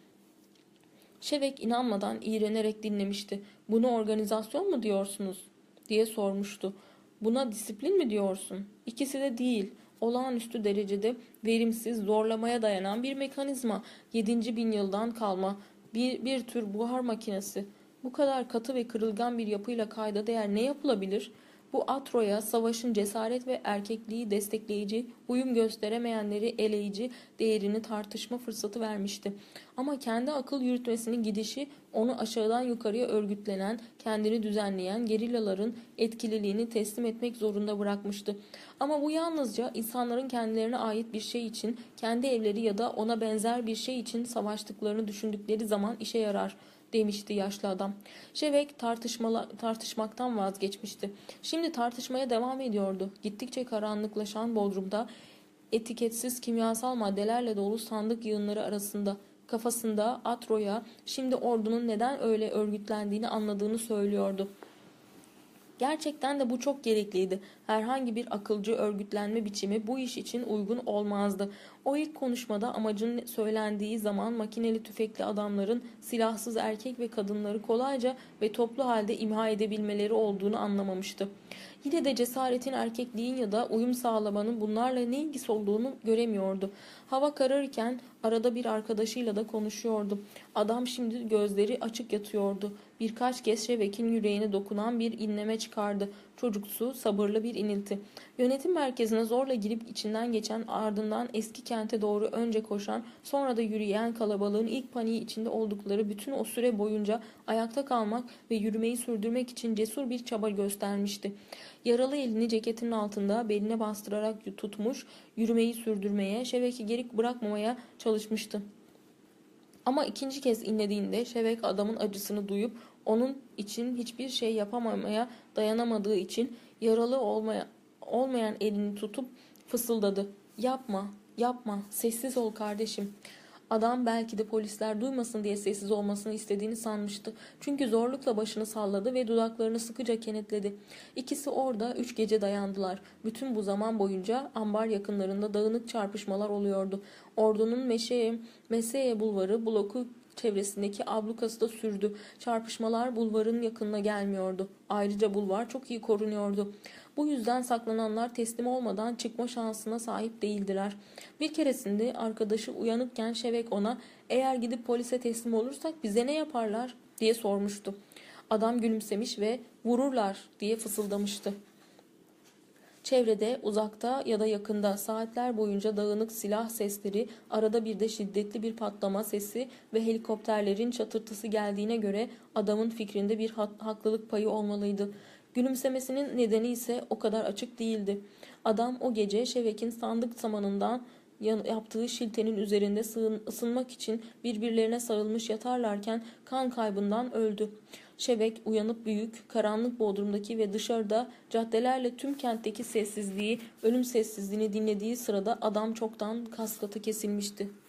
Şevek inanmadan iğrenerek dinlemişti. "Bunu organizasyon mu diyorsunuz?" diye sormuştu. "Buna disiplin mi diyorsun?" "İkisi de değil. Olağanüstü derecede verimsiz, zorlamaya dayanan bir mekanizma. Yedinci bin yıldan kalma bir, bir tür buhar makinesi. Bu kadar katı ve kırılgan bir yapıyla kayda değer ne yapılabilir? Bu Atro'ya savaşın cesaret ve erkekliği destekleyici, uyum gösteremeyenleri eleyici değerini tartışma fırsatı vermişti. Ama kendi akıl yürütmesinin gidişi onu aşağıdan yukarıya örgütlenen, kendini düzenleyen gerillaların etkililiğini teslim etmek zorunda bırakmıştı. Ama bu yalnızca insanların kendilerine ait bir şey için, kendi evleri ya da ona benzer bir şey için savaştıklarını düşündükleri zaman işe yarar, demişti yaşlı adam. Şevek tartışmaktan vazgeçmişti. Şimdi tartışmaya devam ediyordu. Gittikçe karanlıklaşan bodrumda etiketsiz kimyasal maddelerle dolu sandık yığınları arasında kafasında Atro'ya şimdi ordunun neden öyle örgütlendiğini anladığını söylüyordu. Gerçekten de bu çok gerekliydi. Herhangi bir akılcı örgütlenme biçimi bu iş için uygun olmazdı. O ilk konuşmada amacın söylendiği zaman makineli tüfekli adamların silahsız erkek ve kadınları kolayca ve toplu halde imha edebilmeleri olduğunu anlamamıştı. Yine de cesaretin, erkekliğin ya da uyum sağlamanın bunlarla ne ilgisi olduğunu göremiyordu. Hava kararırken arada bir arkadaşıyla da konuşuyordu. Adam şimdi gözleri açık yatıyordu. Birkaç kez Şevek'in yüreğine dokunan bir inleme çıkardı. Çocuksu, sabırlı bir inilti. Yönetim merkezine zorla girip içinden geçen, ardından eski kente doğru önce koşan, sonra da yürüyen kalabalığın ilk paniği içinde oldukları bütün o süre boyunca ayakta kalmak ve yürümeyi sürdürmek için cesur bir çaba göstermişti. Yaralı elini ceketinin altında beline bastırarak tutmuş, yürümeyi sürdürmeye, Şevek'i geri bırakmamaya çalışmıştı. Ama ikinci kez inlediğinde Şevek adamın acısını duyup onun için hiçbir şey yapamamaya dayanamadığı için yaralı olmaya, olmayan elini tutup fısıldadı. "Yapma, yapma, sessiz ol kardeşim." Adam belki de polisler duymasın diye sessiz olmasını istediğini sanmıştı. Çünkü zorlukla başını salladı ve dudaklarını sıkıca kenetledi. İkisi orada üç gece dayandılar. Bütün bu zaman boyunca ambar yakınlarında dağınık çarpışmalar oluyordu. Ordunun Meşeye, Meseye Bulvarı bloku çevresindeki ablukası da sürdü. Çarpışmalar bulvarın yakınına gelmiyordu. Ayrıca bulvar çok iyi korunuyordu. Bu yüzden saklananlar teslim olmadan çıkma şansına sahip değildiler. Bir keresinde arkadaşı uyanıkken Şevek ona "Eğer gidip polise teslim olursak bize ne yaparlar?" diye sormuştu. Adam gülümsemiş ve "Vururlar" diye fısıldamıştı. Çevrede, uzakta ya da yakında saatler boyunca dağınık silah sesleri, arada bir de şiddetli bir patlama sesi ve helikopterlerin çatırtısı geldiğine göre adamın fikrinde bir ha- haklılık payı olmalıydı. Gülümsemesinin nedeni ise o kadar açık değildi. Adam o gece Şevek'in sandık samanından yaptığı şiltenin üzerinde sığın, ısınmak için birbirlerine sarılmış yatarlarken kan kaybından öldü. Şevek uyanıp büyük, karanlık bodrumdaki ve dışarıda caddelerle tüm kentteki sessizliği, ölüm sessizliğini dinlediği sırada adam çoktan kaskatı kesilmişti.